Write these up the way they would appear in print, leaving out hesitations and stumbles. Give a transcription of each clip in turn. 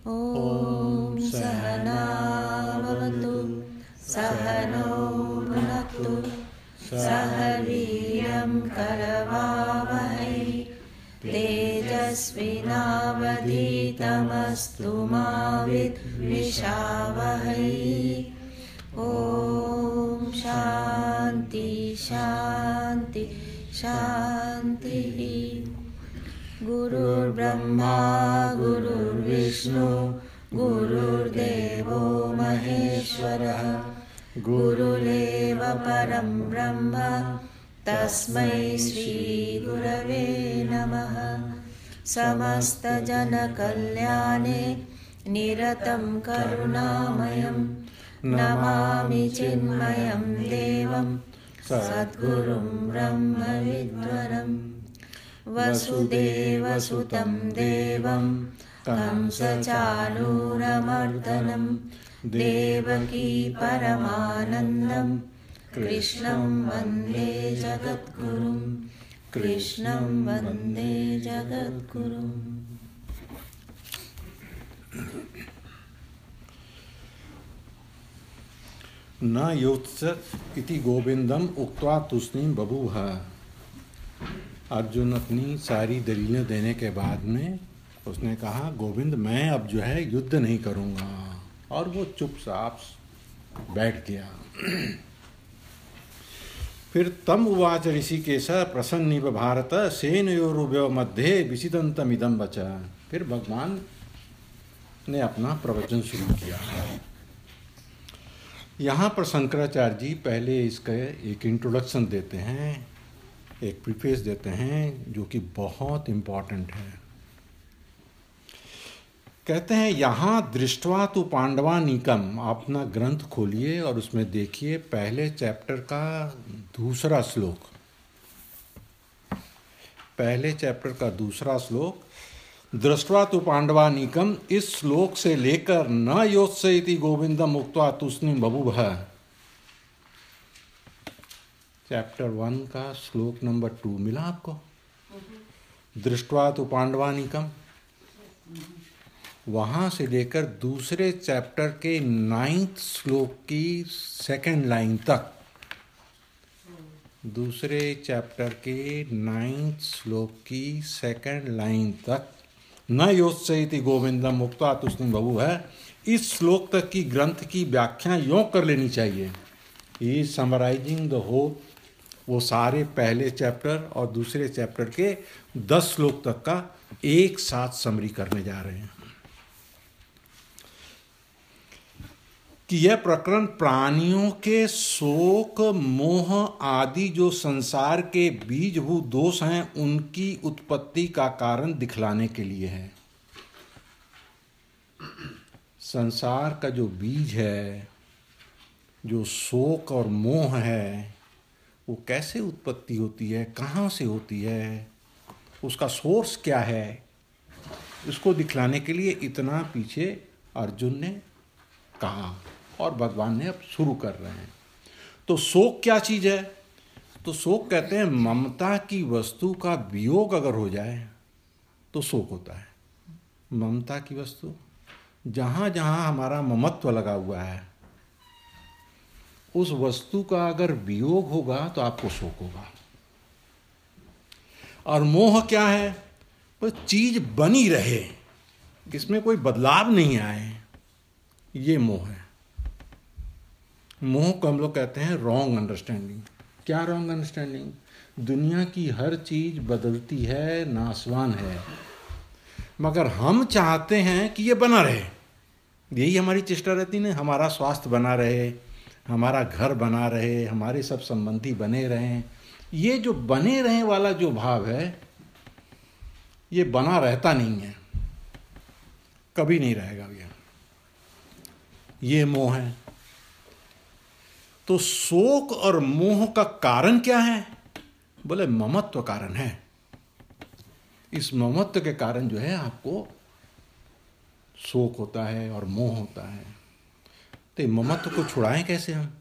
ॐ सहना भवतु सहनौ भुनक्तु सह वीर्यं करवावहै तेजस्विनावधीतमस्तु मा विद्विषावहै। ॐ शान्ति शान्ति शान्तिः। गुरुर्ब्रह्मा गुरुर्विष्णु गुरुर्देवो महेश्वरः गुरुरेव परं ब्रह्म तस्मै श्री गुरवे नमः। समस्तजनकल्याणे निरतं करुणामयं नमामि चिन्मयं देवं सद्गुरुं ब्रह्मविद्वरम्। वसुदेवसुतं देवं कंसचाणूरमर्दनं देवकी परमानन्दं कृष्णं वन्दे जगद्गुरुं कृष्णं वन्दे जगद्गुरुम्। न योत्सत इति गोविंदम उक्त्वा तुष्णीम बभूव। अर्जुन अपनी सारी दलीलें देने के बाद में उसने कहा, गोविंद मैं अब जो है युद्ध नहीं करूँगा, और वो चुपचाप बैठ गया। फिर तम उवाच ऋषिकेश प्रसन्निव भारत सेनयोरुभयोः मध्ये विसिदन्तमिदं वचा। फिर भगवान ने अपना प्रवचन शुरू किया। यहाँ पर शंकराचार्य जी पहले इसका एक इंट्रोडक्शन देते हैं, एक प्रीफेस देते हैं जो कि बहुत इम्पॉर्टेंट है। कहते हैं यहाँ दृष्ट्वा तु पांडवानीकम। अपना ग्रंथ खोलिए और उसमें देखिए पहले चैप्टर का दूसरा श्लोक। पहले चैप्टर का दूसरा श्लोक, दृष्ट्वा तु पांडवानीकम। इस श्लोक से लेकर न योत्स्य इति गोविंदम उक्त्वा तुष्णीम बभूव, चैप्टर 1 का श्लोक नंबर 2 मिला आपको? दृष्ट्वा तु पांडवानीकम, वहाँ से लेकर दूसरे चैप्टर के 9th श्लोक की 2nd लाइन तक, दूसरे चैप्टर के 9th श्लोक की 2nd लाइन तक न योत्स्य इति गोविंदम उक्त्वा तुष्णीम बभूव है। इस श्लोक तक की ग्रंथ की व्याख्या यों कर लेनी चाहिए। ही समराइजिंग द होल, वो सारे पहले चैप्टर और दूसरे चैप्टर के 10 श्लोक तक का एक साथ समरी करने जा रहे हैं कि यह प्रकरण प्राणियों के शोक मोह आदि जो संसार के बीजभूत दोष हैं उनकी उत्पत्ति का कारण दिखलाने के लिए है। संसार का जो बीज है, जो शोक और मोह है, वो कैसे उत्पत्ति होती है, कहाँ से होती है, उसका सोर्स क्या है, इसको दिखलाने के लिए इतना पीछे अर्जुन ने कहा और भगवान ने अब शुरू कर रहे हैं। तो शोक क्या चीज़ है? तो शोक कहते हैं ममता की वस्तु का वियोग अगर हो जाए तो शोक होता है। ममता की वस्तु, जहाँ जहाँ हमारा ममत्व लगा हुआ है, उस वस्तु का अगर वियोग होगा तो आपको शोक होगा। और मोह क्या है? बस चीज बनी रहे, इसमें कोई बदलाव नहीं आए, ये मोह है। मोह को हम लोग कहते हैं रॉन्ग अंडरस्टैंडिंग। क्या रॉन्ग अंडरस्टैंडिंग? दुनिया की हर चीज बदलती है, नाशवान है, मगर हम चाहते हैं कि ये बना रहे। यही हमारी चेष्टा रहती है, हमारा स्वास्थ्य बना रहे, हमारा घर बना रहे, हमारे सब संबंधी बने रहें। ये जो बने रहने वाला जो भाव है, ये बना रहता नहीं है, कभी नहीं रहेगा भैया। ये मोह है। तो शोक और मोह का कारण क्या है? बोले ममत्व कारण है। इस ममत्व के कारण जो है आपको शोक होता है और मोह होता है। तो ममत्व को छुड़ाएं कैसे हम?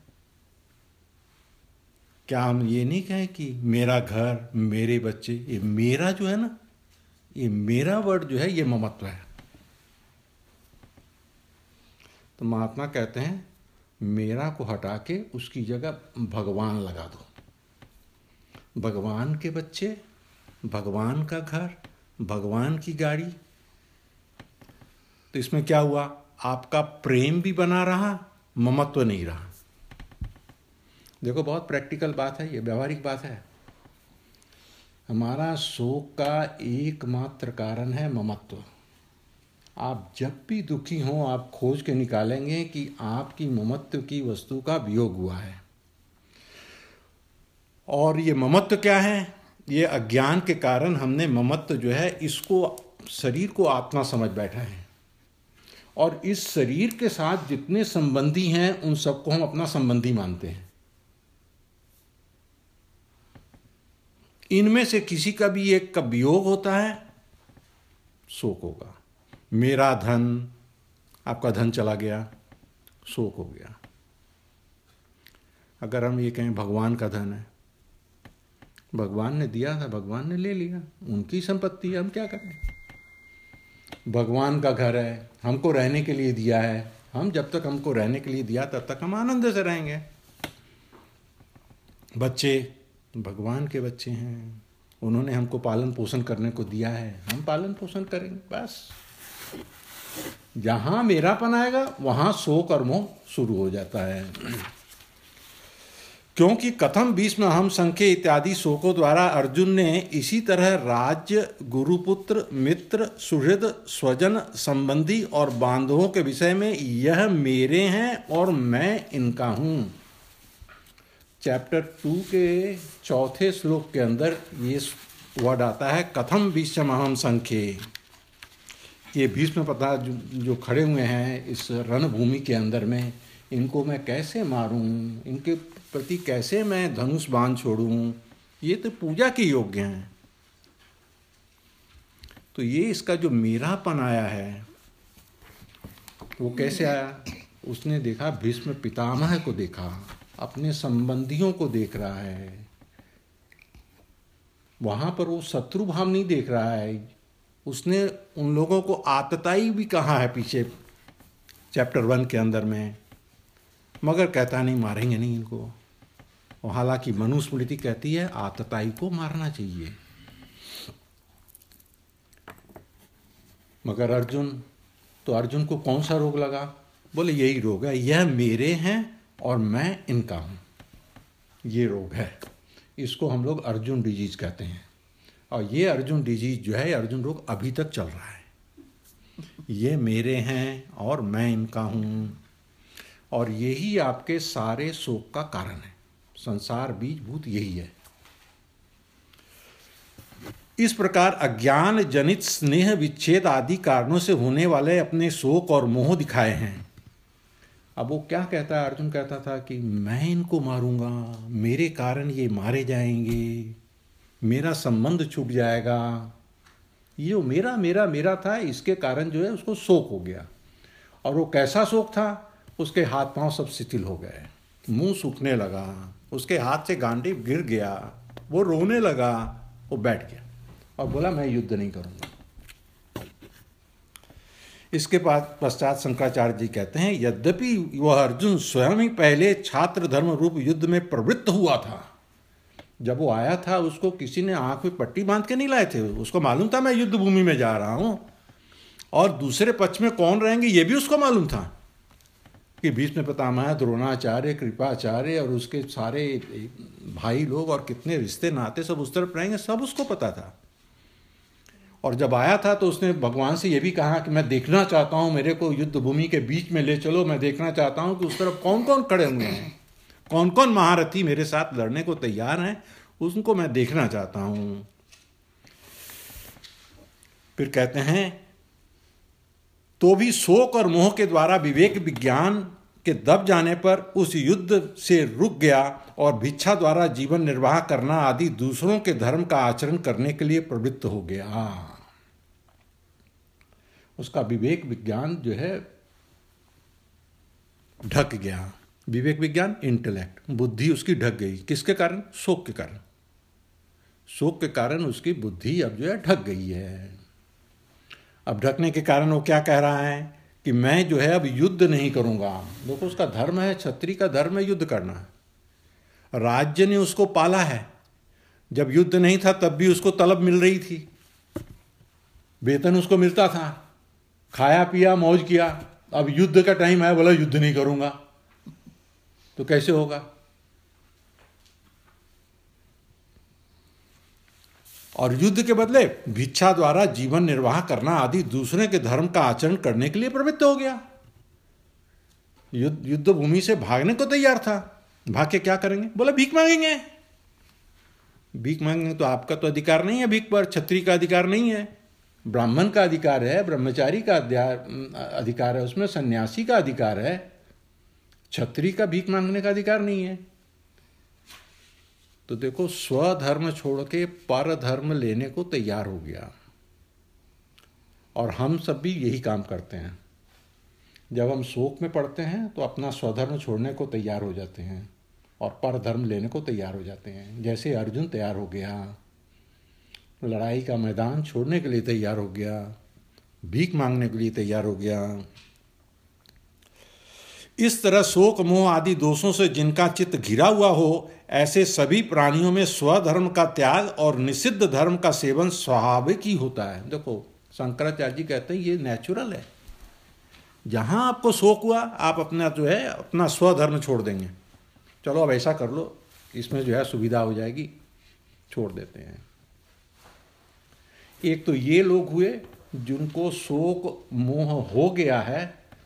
क्या हम ये नहीं कहें कि मेरा घर, मेरे बच्चे, ये मेरा जो है ना, ये मेरा वर्ड जो है ये ममत्व है। तो महात्मा कहते हैं मेरा को हटा के उसकी जगह भगवान लगा दो। भगवान के बच्चे, भगवान का घर, भगवान की गाड़ी। तो इसमें क्या हुआ? आपका प्रेम भी बना रहा, ममत्व नहीं रहा। देखो बहुत प्रैक्टिकल बात है, ये व्यावहारिक बात है। हमारा शोक का एकमात्र कारण है ममत्व। आप जब भी दुखी हों आप खोज के निकालेंगे कि आपकी ममत्व की वस्तु का वियोग हुआ है। और ये ममत्व क्या है? ये अज्ञान के कारण हमने ममत्व जो है इसको, शरीर को आत्मा समझ बैठा है, और इस शरीर के साथ जितने संबंधी हैं उन सबको हम अपना संबंधी मानते हैं। इनमें से किसी का भी एक का वियोग होता है, शोक होगा। मेरा धन, आपका धन चला गया, शोक हो गया। अगर हम ये कहें भगवान का धन है, भगवान ने दिया था, भगवान ने ले लिया, उनकी संपत्ति है, हम क्या करें। भगवान का घर है, हमको रहने के लिए दिया है, हम जब तक हमको रहने के लिए दिया तब तक हम आनंद से रहेंगे। बच्चे भगवान के बच्चे हैं, उन्होंने हमको पालन पोषण करने को दिया है, हम पालन पोषण करेंगे। बस जहां मेरापन आएगा वहां शोक और मोह शुरू हो जाता है। क्योंकि कथम भीष्म अहम संख्य इत्यादि शोकों द्वारा अर्जुन ने इसी तरह राज्य, गुरुपुत्र, मित्र, सुहृद, स्वजन, संबंधी और बांधवों के विषय में यह मेरे हैं और मैं इनका हूं। चैप्टर 2 के 4 श्लोक के अंदर ये वर्ड आता है, कथम भीष्म अहम संख्ये। ये भीष्म पता जो खड़े हुए हैं इस रणभूमि के अंदर में, इनको मैं कैसे मारूं, इनके प्रति कैसे मैं धनुष बाण छोड़ूं, ये तो पूजा के योग्य हैं। तो ये इसका जो मेरापन आया है वो कैसे आया? उसने देखा, भीष्म पितामह को देखा, अपने संबंधियों को देख रहा है। वहां पर वो शत्रु भाव नहीं देख रहा है। उसने उन लोगों को आतताई भी कहा है पीछे चैप्टर 1 के अंदर में, मगर कहता नहीं मारेंगे नहीं इनको। और हालांकि मनुस्मृति कहती है आतताई को मारना चाहिए, मगर अर्जुन को कौन सा रोग लगा? बोले यही रोग है, यह मेरे हैं और मैं इनका हूं। ये रोग है, इसको हम लोग अर्जुन डिजीज कहते हैं। और ये अर्जुन डिजीज जो है, अर्जुन रोग अभी तक चल रहा है। ये मेरे हैं और मैं इनका हूं, और यही आपके सारे शोक का कारण है। संसार बीजभूत यही है। इस प्रकार अज्ञान जनित स्नेह विच्छेद आदि कारणों से होने वाले अपने शोक और मोह दिखाए हैं। अब वो क्या कहता है? अर्जुन कहता था कि मैं इनको मारूंगा, मेरे कारण ये मारे जाएंगे, मेरा संबंध छूट जाएगा। ये जो मेरा मेरा मेरा था, इसके कारण जो है उसको शोक हो गया। और वो कैसा शोक था? उसके हाथ पांव सब शिथिल हो गए, मुंह सूखने लगा, उसके हाथ से गांडीव गिर गया, वो रोने लगा, वो बैठ गया और बोला मैं युद्ध नहीं करूंगा। इसके पश्चात शंकराचार्य जी कहते हैं, यद्यपि वह अर्जुन स्वयं ही पहले छात्र धर्म रूप युद्ध में प्रवृत्त हुआ था। जब वो आया था उसको किसी ने आंख में पट्टी बांध के नहीं लाए थे, उसको मालूम था मैं युद्ध भूमि में जा रहा हूं, और दूसरे पक्ष में कौन रहेंगे ये भी उसको मालूम था कि भीष्म पितामह, द्रोणाचार्य, कृपाचार्य और उसके सारे भाई लोग और कितने रिश्ते नाते सब उस तरफ रहेंगे, सब उसको पता था। और जब आया था तो उसने भगवान से ये भी कहा कि मैं देखना चाहता हूँ, मेरे को युद्ध भूमि के बीच में ले चलो, मैं देखना चाहता हूँ कि उस तरफ कौन कौन खड़े हुए हैं, कौन कौन महारथी मेरे साथ लड़ने को तैयार हैं, उनको मैं देखना चाहता हूँ। फिर कहते हैं, तो भी शोक और मोह के द्वारा विवेक विज्ञान के दब जाने पर उस युद्ध से रुक गया और भिक्षा द्वारा जीवन निर्वाह करना आदि दूसरों के धर्म का आचरण करने के लिए प्रवृत्त हो गया। उसका विवेक विज्ञान जो है ढक गया। विवेक विज्ञान, इंटेलेक्ट, बुद्धि उसकी ढक गई। किसके कारण? शोक के कारण। शोक के कारण उसकी बुद्धि अब जो है ढक गई है। अब ढकने के कारण वो क्या कह रहा है कि मैं जो है अब युद्ध नहीं करूंगा। देखो उसका धर्म है, क्षत्रिय का धर्म है युद्ध करना। राज्य ने उसको पाला है, जब युद्ध नहीं था तब भी उसको तलब मिल रही थी, वेतन उसको मिलता था, खाया पिया मौज किया। अब युद्ध का टाइम है, बोला युद्ध नहीं करूंगा, तो कैसे होगा। और युद्ध के बदले भिक्षा द्वारा जीवन निर्वाह करना आदि दूसरे के धर्म का आचरण करने के लिए प्रवृत्त हो गया। युद्ध भूमि से भागने को तैयार था। भाग के क्या करेंगे, बोला भीख मांगेंगे। भीख मांगेंगे तो आपका तो अधिकार नहीं है भीख पर, क्षत्रिय का अधिकार नहीं है, ब्राह्मण का अधिकार है, ब्रह्मचारी का अधिकार है, उसमें सन्यासी का अधिकार है। क्षत्रिय का भीख मांगने का अधिकार नहीं है। तो देखो स्वधर्म छोड़ के पर धर्म लेने को तैयार हो गया। और हम सब भी यही काम करते हैं। जब हम शोक में पड़ते हैं तो अपना स्वधर्म छोड़ने को तैयार हो जाते हैं और पर धर्म लेने को तैयार हो जाते हैं। जैसे अर्जुन तैयार हो गया, लड़ाई का मैदान छोड़ने के लिए तैयार हो गया, भीख मांगने के लिए तैयार हो गया। इस तरह शोक मोह आदि दोषों से जिनका चित्त घिरा हुआ हो, ऐसे सभी प्राणियों में स्वधर्म का त्याग और निषिद्ध धर्म का सेवन स्वाभाविक ही होता है। देखो शंकराचार्य जी कहते हैं ये नेचुरल है। जहां आपको शोक हुआ आप अपना जो है अपना स्वधर्म छोड़ देंगे, चलो अब ऐसा कर लो, इसमें जो है सुविधा हो जाएगी, छोड़ देते हैं। एक तो ये लोग हुए जिनको शोक मोह हो गया है,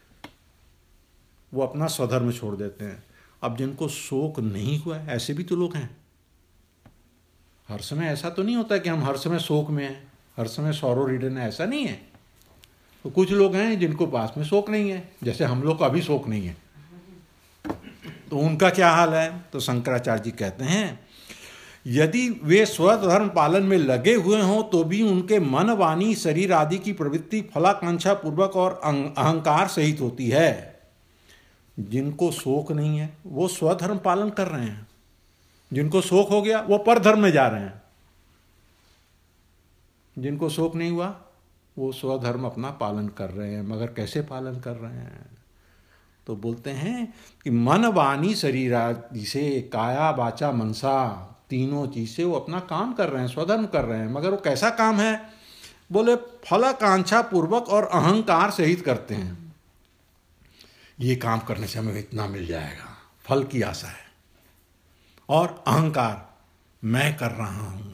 वो अपना स्वधर्म छोड़ देते हैं। अब जिनको शोक नहीं हुआ, ऐसे भी तो लोग हैं। हर समय ऐसा तो नहीं होता कि हम हर समय शोक में हैं, हर समय सौरो रिडन है, ऐसा नहीं है। तो कुछ लोग हैं जिनको पास में शोक नहीं है, जैसे हम लोग का भी शोक नहीं है, तो उनका क्या हाल है। तो शंकराचार्य जी कहते हैं यदि वे स्वधर्म पालन में लगे हुए हों तो भी उनके मन वाणी शरीर आदि की प्रवृत्ति फलाकांक्षा पूर्वक और अहंकार सहित होती है। जिनको शोक नहीं है वो स्वधर्म पालन कर रहे हैं, जिनको शोक हो गया वो परधर्म में जा रहे हैं। जिनको शोक नहीं हुआ वो स्वधर्म अपना पालन कर रहे हैं। मगर कैसे पालन कर रहे हैं, तो बोलते हैं कि मन वाणी शरीर आदि से, काया वाचा मनसा, तीनों चीज से वो अपना काम कर रहे हैं, स्वधर्म कर रहे हैं। मगर वो कैसा काम है, बोले फलाकांक्षा पूर्वक और अहंकार सहित करते हैं। ये काम करने से हमें इतना मिल जाएगा, फल की आशा है, और अहंकार मैं कर रहा हूं।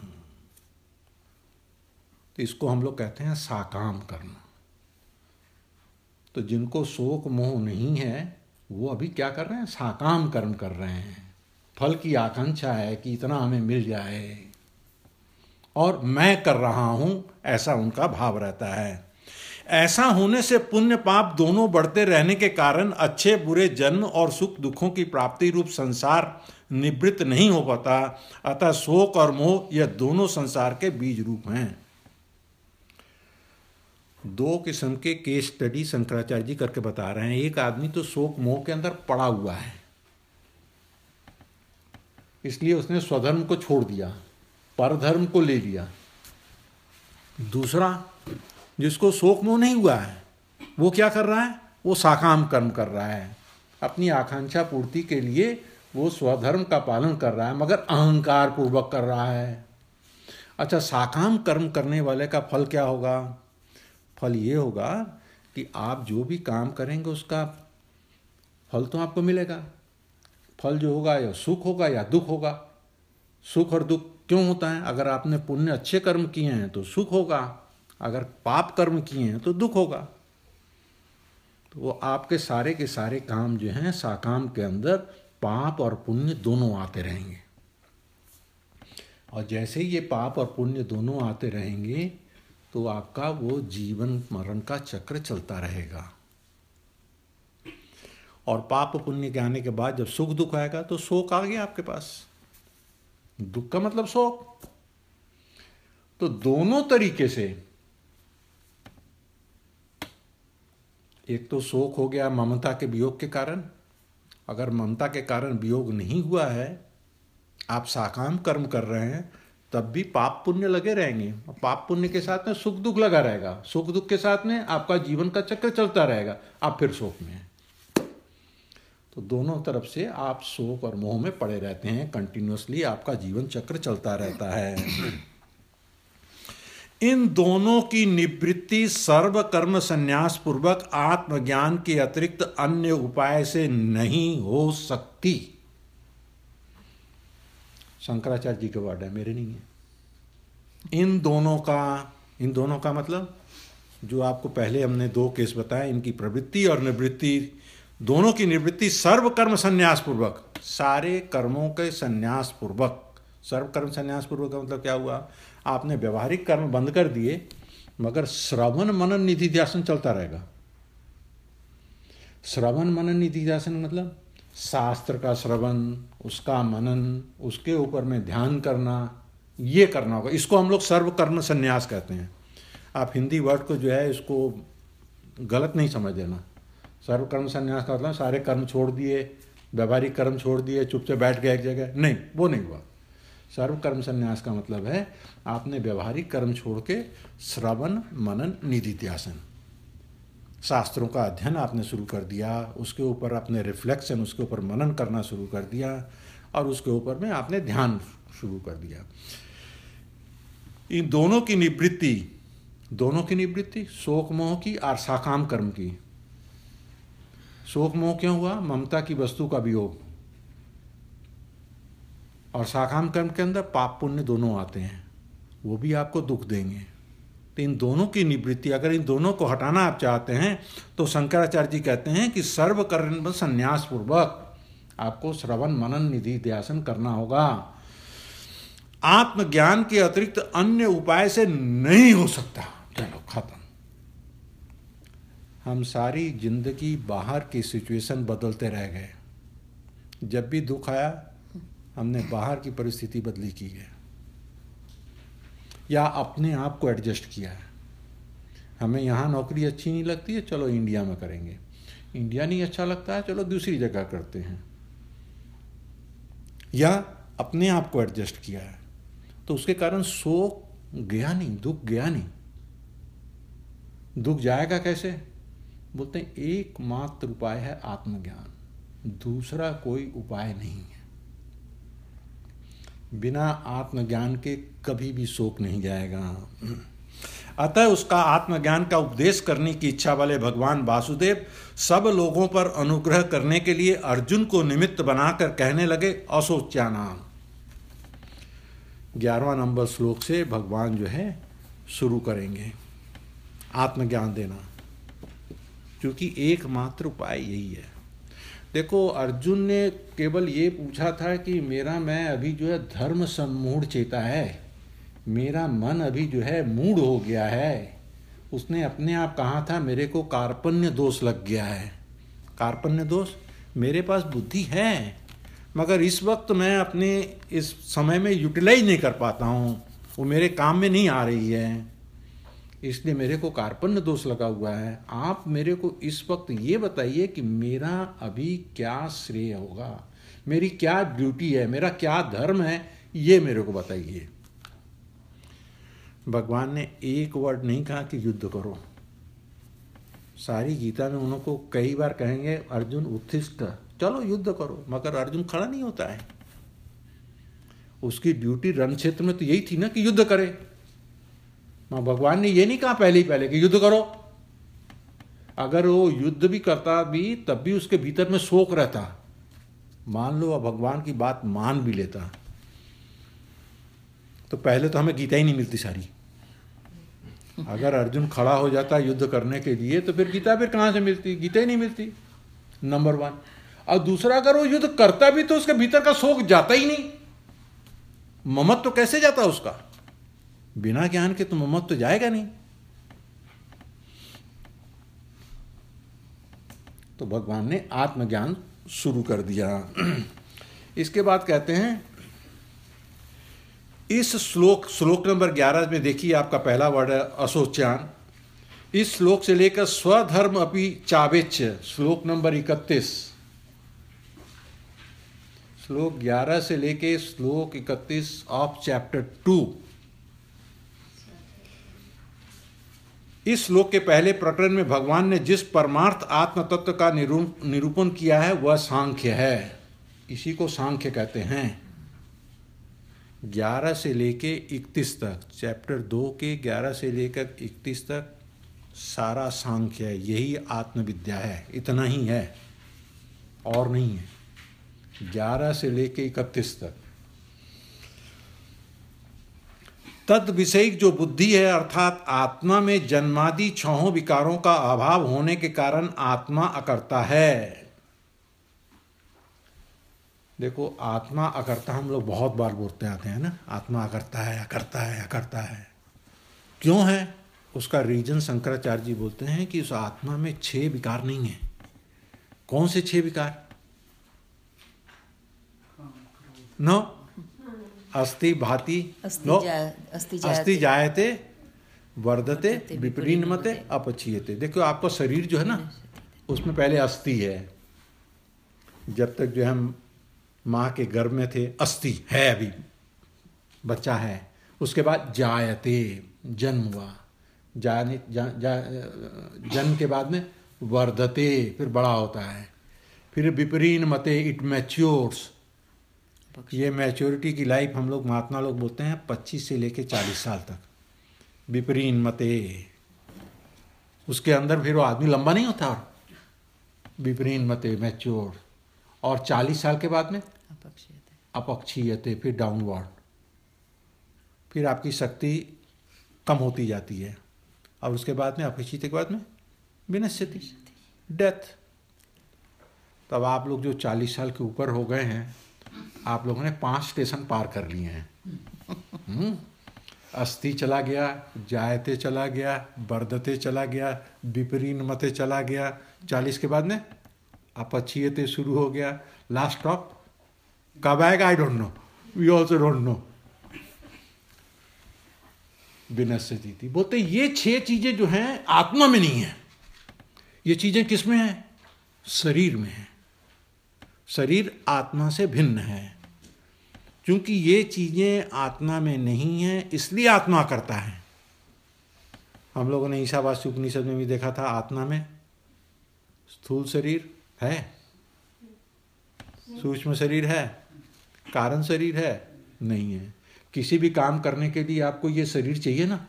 तो इसको हम लोग कहते हैं साकाम करना। तो जिनको शोक मोह नहीं है वो अभी क्या कर रहे हैं, साकाम कर्म कर रहे हैं। फल की आकांक्षा है कि इतना हमें मिल जाए और मैं कर रहा हूं, ऐसा उनका भाव रहता है। ऐसा होने से पुण्य पाप दोनों बढ़ते रहने के कारण अच्छे बुरे जन्म और सुख दुखों की प्राप्ति रूप संसार निवृत्त नहीं हो पाता। अतः शोक और मोह यह दोनों संसार के बीज रूप हैं। दो किस्म के केस स्टडी शंकराचार्य जी करके बता रहे हैं। एक आदमी तो शोक मोह के अंदर पड़ा हुआ है, इसलिए उसने स्वधर्म को छोड़ दिया, परधर्म को ले लिया। दूसरा जिसको शोक मोह नहीं हुआ है वो क्या कर रहा है, वो साकाम कर्म कर रहा है। अपनी आकांक्षा पूर्ति के लिए वो स्वधर्म का पालन कर रहा है, मगर अहंकार पूर्वक कर रहा है। अच्छा, साकाम कर्म करने वाले का फल क्या होगा, फल ये होगा कि आप जो भी काम करेंगे उसका फल तो आपको मिलेगा। फल जो होगा या सुख होगा या दुख होगा। सुख और दुख क्यों होता है, अगर आपने पुण्य अच्छे कर्म किए हैं तो सुख होगा, अगर पाप कर्म किए हैं तो दुख होगा। तो वो आपके सारे के सारे काम जो हैं साकाम के अंदर पाप और पुण्य दोनों आते रहेंगे। और जैसे ही ये पाप और पुण्य दोनों आते रहेंगे तो आपका वो जीवन मरण का चक्र चलता रहेगा। और पाप पुण्य के आने के बाद जब सुख दुख आएगा तो शोक आ गया आपके पास। दुख का मतलब शोक। तो दोनों तरीके से, एक तो शोक हो गया ममता के वियोग के कारण। अगर ममता के कारण वियोग नहीं हुआ है, आप साकाम कर्म कर रहे हैं, तब भी पाप पुण्य लगे रहेंगे। पाप पुण्य के साथ में सुख दुख लगा रहेगा, सुख दुख के साथ में आपका जीवन का चक्र चलता रहेगा, आप फिर शोक में हैं। तो दोनों तरफ से आप शोक और मोह में पड़े रहते हैं, कंटिन्यूअसली आपका जीवन चक्र चलता रहता है। इन दोनों की निवृत्ति सर्व कर्म संन्यास पूर्वक आत्मज्ञान के अतिरिक्त अन्य उपाय से नहीं हो सकती। शंकराचार्य जी के वर्ड है, मेरे नहीं है। इन दोनों का मतलब जो आपको पहले हमने 2 केस बताए, इनकी प्रवृत्ति और निवृत्ति, दोनों की निवृत्ति सर्व कर्म संन्यास पूर्वक, सारे कर्मों के संन्यास पूर्वक। सर्व कर्म संन्यास पूर्वक का मतलब क्या हुआ? आपने व्यवहारिक कर्म बंद कर दिए, मगर श्रवण मनन निधिध्यासन चलता रहेगा। श्रवण मनन निधिध्यासन मतलब शास्त्र का श्रवण, उसका मनन, उसके ऊपर में ध्यान करना, ये करना होगा। इसको हम लोग सर्व कर्म संन्यास कहते हैं। आप हिंदी वर्ड को जो है इसको गलत नहीं समझ देना। सर्व कर्म संन्यास का मतलब सारे कर्म छोड़ दिए, व्यवहारिक कर्म छोड़ दिए, चुप से बैठ गए एक जगह, नहीं, वो नहीं हुआ। सर्व कर्म संन्यास का मतलब है आपने व्यवहारिक कर्म छोड़ के श्रवण मनन निधिध्यासन, शास्त्रों का अध्ययन आपने शुरू कर दिया, उसके ऊपर आपने रिफ्लेक्शन, उसके ऊपर मनन करना शुरू कर दिया, और उसके ऊपर में आपने ध्यान शुरू कर दिया। इन दोनों की निवृत्ति शोक मोह की और साकाम कर्म की। शोक मोह क्यों हुआ? ममता की वस्तु का वियोग। और साकाम कर्म के अंदर पाप पुण्य दोनों आते हैं, वो भी आपको दुख देंगे। तो इन दोनों की निवृत्ति, अगर इन दोनों को हटाना आप चाहते हैं तो शंकराचार्य जी कहते हैं कि सर्व कर्म संन्यास पूर्वक आपको श्रवण मनन निधिध्यासन करना होगा। आत्मज्ञान के अतिरिक्त अन्य उपाय से नहीं हो सकता। चलो खत्म। हम सारी जिंदगी बाहर की सिचुएशन बदलते रह गए। जब भी दुख आया हमने बाहर की परिस्थिति बदली की है, या अपने आप को एडजस्ट किया है। हमें यहाँ नौकरी अच्छी नहीं लगती है, चलो इंडिया में करेंगे। इंडिया नहीं अच्छा लगता है, चलो दूसरी जगह करते हैं। या अपने आप को एडजस्ट किया है, तो उसके कारण शोक गया नहीं, दुख गया नहीं। दुख जाएगा कैसे? बोलते हैं एकमात्र उपाय है आत्मज्ञान, दूसरा कोई उपाय नहीं है। बिना आत्मज्ञान के कभी भी शोक नहीं जाएगा। अतः उसका आत्मज्ञान का उपदेश करने की इच्छा वाले भगवान वासुदेव सब लोगों पर अनुग्रह करने के लिए अर्जुन को निमित्त बनाकर कहने लगे अशोच्यानाम। 11वां नंबर श्लोक से भगवान जो है शुरू करेंगे आत्मज्ञान देना, क्योंकि एकमात्र उपाय यही है। देखो, अर्जुन ने केवल ये पूछा था कि मेरा मैं अभी जो है धर्म सम्मूढ़ चेता है, मेरा मन अभी जो है मूढ़ हो गया है। उसने अपने आप कहा था मेरे को कार्पण्य दोष लग गया है। कार्पण्य दोष, मेरे पास बुद्धि है मगर इस वक्त मैं अपने इस समय में यूटिलाइज नहीं कर पाता हूँ, वो मेरे काम में नहीं आ रही है, इसलिए मेरे को कार्पण्य दोष लगा हुआ है। आप मेरे को इस वक्त ये बताइए कि मेरा अभी क्या श्रेय होगा, मेरी क्या ड्यूटी है, मेरा क्या धर्म है, ये मेरे को बताइए। भगवान ने एक वर्ड नहीं कहा कि युद्ध करो। सारी गीता में उनको कई बार कहेंगे अर्जुन उत्थिष्ठ, चलो युद्ध करो, मगर अर्जुन खड़ा नहीं होता है। उसकी ड्यूटी रण क्षेत्र में तो यही थी ना कि युद्ध करे। भगवान ने ये नहीं कहा पहले कि युद्ध करो। अगर वो युद्ध भी करता भी तब भी उसके भीतर में शोक रहता। मान लो भगवान की बात मान भी लेता तो पहले तो हमें गीता ही नहीं मिलती सारी। अगर अर्जुन खड़ा हो जाता युद्ध करने के लिए तो फिर गीता फिर कहां से मिलती? गीता ही नहीं मिलती, नंबर 1। और दूसरा, अगर वो युद्ध करता भी तो उसके भीतर का शोक जाता ही नहीं। ममत्व तो कैसे जाता उसका? बिना ज्ञान के तो ममत्व तो जाएगा नहीं। तो भगवान ने आत्मज्ञान शुरू कर दिया। इसके बाद कहते हैं इस श्लोक नंबर 11 में देखिए, आपका पहला वर्ड है अशोच्यान। इस श्लोक से लेकर स्वधर्म अपि चावेच्य, श्लोक नंबर 31। श्लोक 11 से लेके श्लोक 31 ऑफ चैप्टर 2। इस श्लोक के पहले प्रकरण में भगवान ने जिस परमार्थ आत्म तत्व का निरूपण किया है वह सांख्य है। इसी को सांख्य कहते हैं। 11 से लेके 31 तक, चैप्टर 2 के 11 से लेकर 31 तक सारा सांख्य है। यही आत्मविद्या है, इतना ही है और नहीं है। 11 से लेके 31 तक तद विषयिक जो बुद्धि है, अर्थात आत्मा में जन्मादि छहों विकारों का अभाव होने के कारण आत्मा अकर्ता है। देखो, आत्मा अकर्ता हम लोग बहुत बार बोलते आते हैं ना, आत्मा अकर्ता है, अकर्ता है, अकर्ता है। क्यों है? उसका रीजन शंकराचार्य जी बोलते हैं कि उस आत्मा में 6 विकार नहीं है। कौन से 6 विकार? नो, अस्ति भाति, नो, अस्ति जायते, वर्धते, विपरीणमते, अपचीयते। देखो, आपका शरीर जो है ना, उसमें पहले अस्थि है। जब तक जो हम माँ के गर्भ में थे, अस्थि है, अभी बच्चा है। उसके बाद जायते, जन्म हुआ। जन्म के बाद में वर्धते, फिर बड़ा होता है। फिर विपरीणमते, इट मैच्योर्स। ये मैच्योरिटी की लाइफ हम लोग महात्मा लोग बोलते हैं 25 से लेके 40 साल तक। विपरीणमते, उसके अंदर फिर वो आदमी लंबा नहीं होता। और विपरीणमते, मैच्योर। और 40 साल के बाद में अपक्षीयते, फिर डाउनवर्ड। फिर आपकी शक्ति कम होती जाती है। और उसके बाद में अपक्षीयते के बाद में विनश्यति, डेथ। तब आप लोग जो 40 साल के ऊपर हो गए हैं, आप लोगों ने 5 स्टेशन पार कर लिए हैं। अस्थि चला गया, जायते चला गया, वर्धते चला गया, विपरीणमते चला गया। 40 के बाद में अपक्षीयते शुरू हो गया। लास्ट स्टॉप कब आएगा? I don't know, we also don't know. विनश्यति थी। बोलते ये 6 चीजें जो हैं आत्मा में नहीं है। ये चीजें किस में है? शरीर में है। शरीर आत्मा से भिन्न है। क्योंकि ये चीजें आत्मा में नहीं है, इसलिए आत्मा करता है। हम लोगों ने ईशावास्य उपनिषद में भी देखा था, आत्मा में स्थूल शरीर है, सूक्ष्म शरीर है, कारण शरीर है, नहीं है। किसी भी काम करने के लिए आपको ये शरीर चाहिए ना।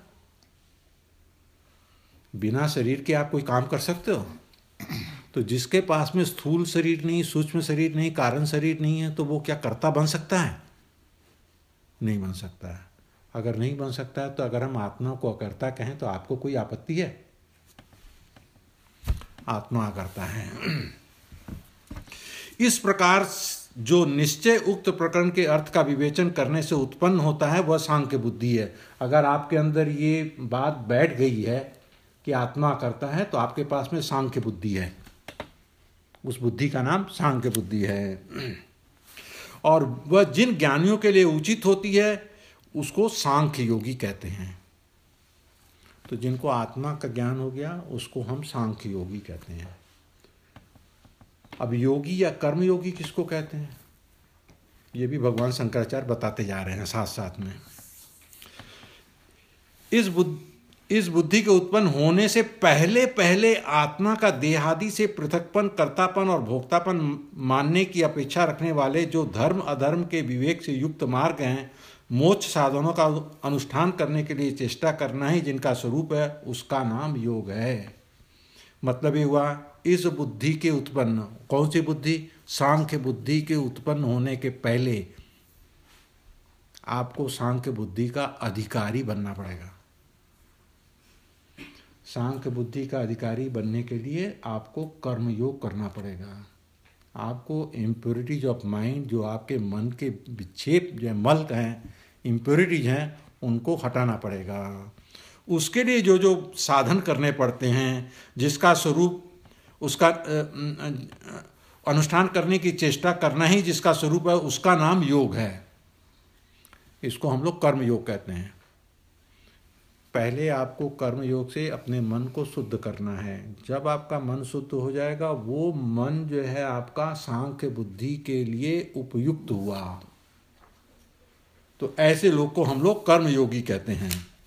बिना शरीर के आप कोई काम कर सकते हो? तो जिसके पास में स्थूल शरीर नहीं, सूक्ष्म शरीर नहीं, कारण शरीर नहीं है, तो वो क्या कर्ता बन सकता है? नहीं बन सकता है। अगर नहीं बन सकता है, तो अगर हम आत्मा को अकर्ता कहें तो आपको कोई आपत्ति है? आत्मा अकर्ता है। इस प्रकार जो निश्चय उक्त प्रकरण के अर्थ का विवेचन करने से उत्पन्न होता है वह सांख्य बुद्धि है। अगर आपके अंदर ये बात बैठ गई है कि आत्मा करता है, तो आपके पास में सांख्य बुद्धि है। उस बुद्धि का नाम सांख्य बुद्धि है। और वह जिन ज्ञानियों के लिए उचित होती है उसको सांख्य योगी कहते हैं। तो जिनको आत्मा का ज्ञान हो गया उसको हम सांख्य योगी कहते हैं। अब योगी या कर्म योगी किसको कहते हैं, ये भी भगवान शंकराचार्य बताते जा रहे हैं साथ साथ में। इस बुद्धि के उत्पन्न होने से पहले पहले आत्मा का देहादि से पृथकपन, कर्तापन और भोक्तापन मानने की अपेक्षा रखने वाले जो धर्म अधर्म के विवेक से युक्त मार्ग हैं, मोक्ष साधनों का अनुष्ठान करने के लिए चेष्टा करना ही जिनका स्वरूप है, उसका नाम योग है। मतलब ये हुआ, इस बुद्धि के उत्पन्न, कौन सी बुद्धि? सांख्य बुद्धि के उत्पन्न होने के पहले आपको सांख्य बुद्धि का अधिकारी बनना पड़ेगा। सांख्य बुद्धि का अधिकारी बनने के लिए आपको कर्म योग करना पड़ेगा। आपको इम्प्योरिटीज ऑफ माइंड, जो आपके मन के विक्षेप जो मल हैं, इम्प्योरिटीज हैं, उनको हटाना पड़ेगा। उसके लिए जो जो साधन करने पड़ते हैं, जिसका स्वरूप, उसका अनुष्ठान करने की चेष्टा करना ही जिसका स्वरूप है, उसका नाम योग है। इसको हम लोग कर्म योग कहते हैं। पहले आपको कर्म योग से अपने मन को शुद्ध करना है। जब आपका मन शुद्ध हो जाएगा, वो मन जो है आपका सांख्य बुद्धि के लिए उपयुक्त हुआ। तो ऐसे लोग को हम लोग कर्म योगी कहते हैं।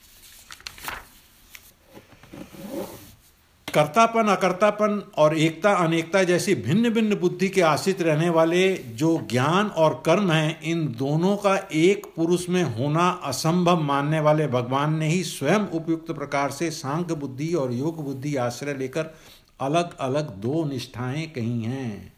कर्तापन, अकर्तापन और एकता अनेकता जैसी भिन्न भिन्न बुद्धि के आश्रित रहने वाले जो ज्ञान और कर्म हैं, इन दोनों का एक पुरुष में होना असंभव मानने वाले भगवान ने ही स्वयं उपयुक्त प्रकार से सांख्य बुद्धि और योग बुद्धि आश्रय लेकर अलग अलग दो निष्ठाएं कही हैं।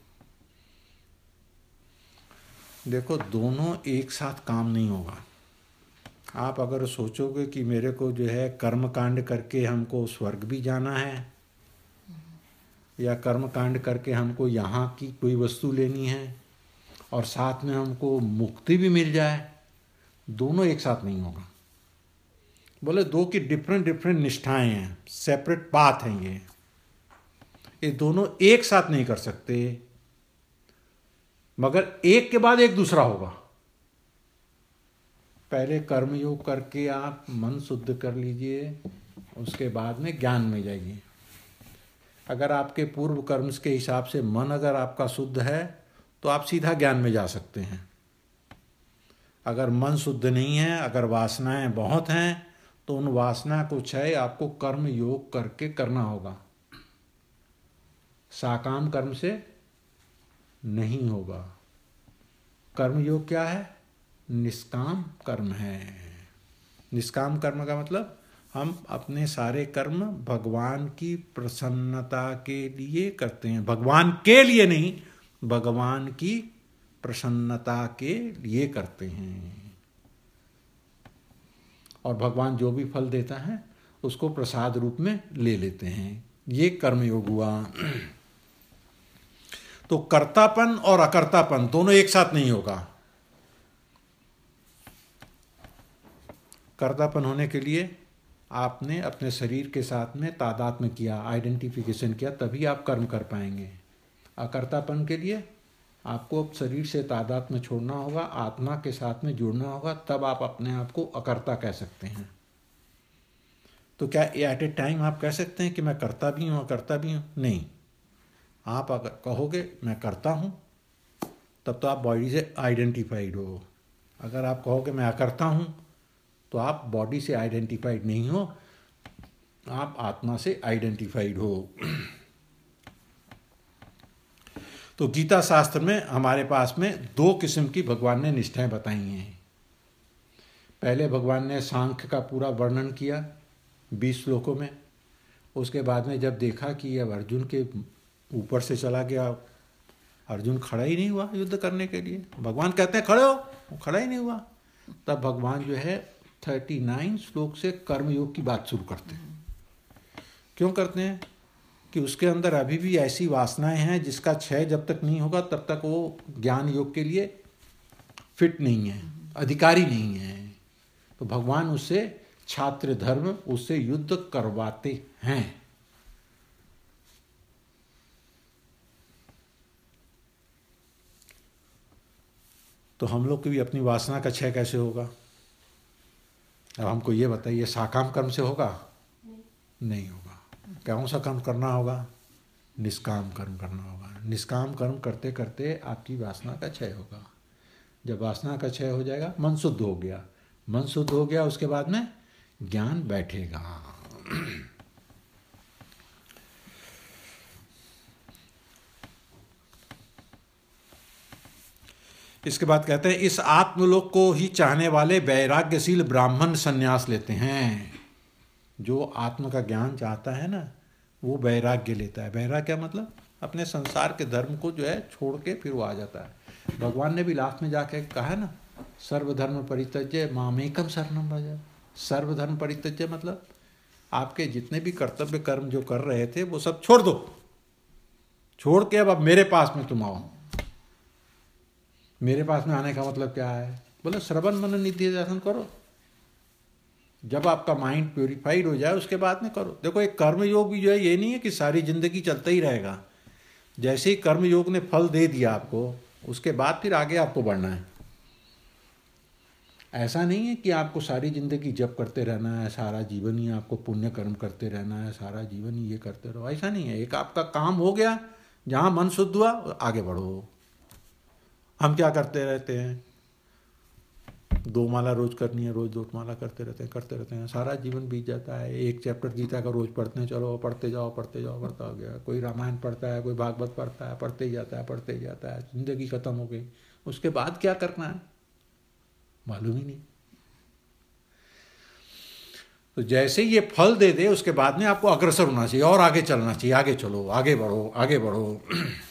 देखो, दोनों एक साथ काम नहीं होगा। आप अगर सोचोगे कि मेरे को जो है कर्म कांड करके हमको स्वर्ग भी जाना है, या कर्म कांड करके हमको यहाँ की कोई वस्तु लेनी है और साथ में हमको मुक्ति भी मिल जाए, दोनों एक साथ नहीं होगा। बोले दो की डिफरेंट डिफरेंट निष्ठाएं हैं, सेपरेट पाथ हैं। ये दोनों एक साथ नहीं कर सकते, मगर एक के बाद एक दूसरा होगा। पहले कर्म योग करके आप मन शुद्ध कर लीजिए, उसके बाद में ज्ञान में जाइए। अगर आपके पूर्व कर्म के हिसाब से मन अगर आपका शुद्ध है तो आप सीधा ज्ञान में जा सकते हैं। अगर मन शुद्ध नहीं है, अगर वासनाएं बहुत हैं, तो उन वासना को क्षय आपको कर्म योग करके करना होगा। साकाम कर्म से नहीं होगा। कर्म योग क्या है? निष्काम कर्म है। निष्काम कर्म का मतलब हम अपने सारे कर्म भगवान की प्रसन्नता के लिए करते हैं। भगवान के लिए नहीं, भगवान की प्रसन्नता के लिए करते हैं। और भगवान जो भी फल देता है उसको प्रसाद रूप में ले लेते हैं। ये कर्मयोग हुआ। तो कर्तापन और अकर्तापन दोनों एक साथ नहीं होगा। कर्तापन होने के लिए आपने अपने शरीर के साथ में तादात्म्य किया, आइडेंटिफिकेशन किया, तभी आप कर्म कर पाएंगे। अकर्तापन के लिए आपको शरीर से तादात्म्य छोड़ना होगा, आत्मा के साथ में जुड़ना होगा, तब आप अपने आप को अकर्ता कह सकते हैं। तो क्या एट ए टाइम आप कह सकते हैं कि मैं करता भी हूँ अकर्ता भी हूँ? नहीं। आप अगर कहोगे मैं करता हूँ, तब तो आप बॉडी से आइडेंटिफाइड हो। अगर आप कहोगे मैं अकर्ता हूँ, तो आप बॉडी से आइडेंटिफाइड नहीं हो, आप आत्मा से आइडेंटिफाइड हो। तो गीता शास्त्र में हमारे पास में दो किस्म की भगवान ने निष्ठाएं बताई हैं। पहले भगवान ने सांख्य का पूरा वर्णन किया 20 श्लोकों में। उसके बाद में जब देखा कि अब अर्जुन के ऊपर से चला गया, अर्जुन खड़ा ही नहीं हुआ युद्ध करने के लिए। भगवान कहते हैं खड़े हो, वो खड़ा ही नहीं हुआ। तब भगवान जो है 39 श्लोक से कर्मयोग की बात शुरू करते हैं। क्यों करते हैं? कि उसके अंदर अभी भी ऐसी वासनाएं हैं जिसका क्षय जब तक नहीं होगा तब तक वो ज्ञान योग के लिए फिट नहीं है, अधिकारी नहीं है। तो भगवान उससे छात्र धर्म उससे युद्ध करवाते हैं। तो हम लोग की भी अपनी वासना का क्षय कैसे होगा? अब हमको ये बताइए, साकाम कर्म से होगा? नहीं होगा। कौन सा कर्म करना होगा? निष्काम कर्म करना होगा। निष्काम कर्म करते करते आपकी वासना का क्षय होगा। जब वासना का क्षय हो जाएगा, मन शुद्ध हो गया। मन शुद्ध हो गया, उसके बाद में ज्ञान बैठेगा। इसके बाद कहते हैं इस आत्मलोक को ही चाहने वाले वैराग्यशील ब्राह्मण संन्यास लेते हैं। जो आत्म का ज्ञान चाहता है ना, वो वैराग्य लेता है। वैराग्य मतलब अपने संसार के धर्म को जो है छोड़ के फिर वो आ जाता है। भगवान ने भी लास्ट में जाके कहा है ना, सर्वधर्म परित्यज्य मामेकम शरणम भज। सर्वधर्म परित्यज्य मतलब आपके जितने भी कर्तव्य कर्म जो कर रहे थे वो सब छोड़ दो। छोड़ के अब मेरे पास में तुम आओ। मेरे पास में आने का मतलब क्या है? बोले श्रवण मनन निधिध्यासन करो। जब आपका माइंड प्योरीफाइड हो जाए उसके बाद में करो। देखो, एक कर्म योग भी जो है ये नहीं है कि सारी जिंदगी चलता ही रहेगा। जैसे ही कर्म योग ने फल दे दिया आपको, उसके बाद फिर आगे आपको बढ़ना है। ऐसा नहीं है कि आपको सारी जिंदगी जप करते रहना है, सारा जीवन ही आपको पुण्य कर्म करते रहना है, सारा जीवन ही ये करते रहो, ऐसा नहीं है। एक आपका काम हो गया, जहाँ मन शुद्ध हुआ आगे बढ़ो। हम क्या करते रहते हैं, 2 माला रोज करनी है, रोज 2 माला करते रहते हैं, सारा जीवन बीत जाता है। 1 चैप्टर गीता का रोज पढ़ते हैं, चलो पढ़ते जाओ पढ़ता हो गया। कोई रामायण पढ़ता है, कोई भागवत पढ़ता है, पढ़ते ही जाता है, जिंदगी खत्म हो गई। उसके बाद क्या करना है मालूम ही नहीं। तो जैसे ये फल दे दे, उसके बाद में आपको अग्रसर होना चाहिए और आगे चलना चाहिए, आगे चलो, आगे बढ़ो।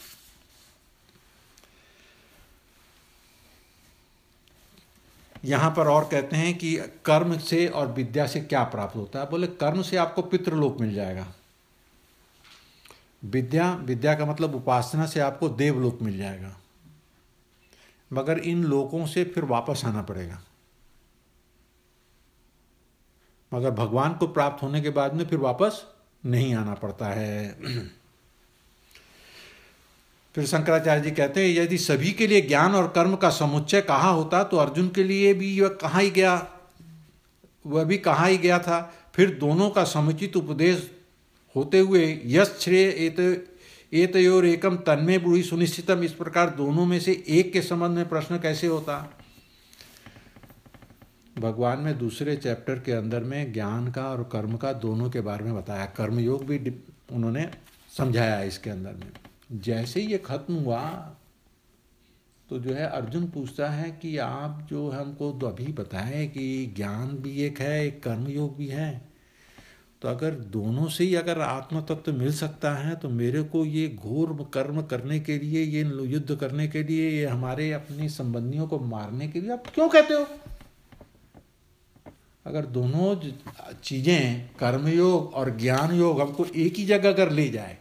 यहां पर और कहते हैं कि कर्म से और विद्या से क्या प्राप्त होता है। बोले कर्म से आपको पितृलोक मिल जाएगा, विद्या का मतलब उपासना से आपको देवलोक मिल जाएगा, मगर इन लोकों से फिर वापस आना पड़ेगा। मगर भगवान को प्राप्त होने के बाद में फिर वापस नहीं आना पड़ता है। फिर शंकराचार्य जी कहते हैं यदि सभी के लिए ज्ञान और कर्म का समुच्चय कहा होता तो अर्जुन के लिए भी वह भी कहा ही गया था। फिर दोनों का समुचित उपदेश होते हुए यश श्रेय एतयोर एकम तन्मे ब्रूहि सुनिश्चितम, इस प्रकार दोनों में से एक के संबंध में प्रश्न कैसे होता। भगवान ने दूसरे चैप्टर के अंदर में ज्ञान का और कर्म का दोनों के बारे में बताया, कर्मयोग भी उन्होंने समझाया इसके अंदर में। जैसे ही ये खत्म हुआ तो जो है अर्जुन पूछता है कि आप जो हमको तो अभी बताए कि ज्ञान भी एक है, एक कर्मयोग भी है, तो अगर दोनों से ही अगर आत्म तत्व मिल सकता है तो मेरे को ये घोर कर्म करने के लिए, ये युद्ध करने के लिए, ये हमारे अपने संबंधियों को मारने के लिए आप क्यों कहते हो। अगर दोनों चीजें कर्मयोग और ज्ञान योग हमको एक ही जगह अगर ले जाए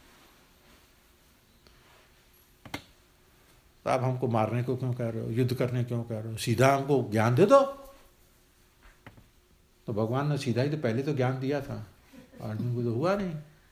तो आप हमको मारने को क्यों कह रहे हो, युद्ध करने क्यों कह रहे हो, सीधा हमको ज्ञान दे दो। तो भगवान ने सीधा ही तो पहले तो ज्ञान दिया था, अर्जुन को तो हुआ नहीं।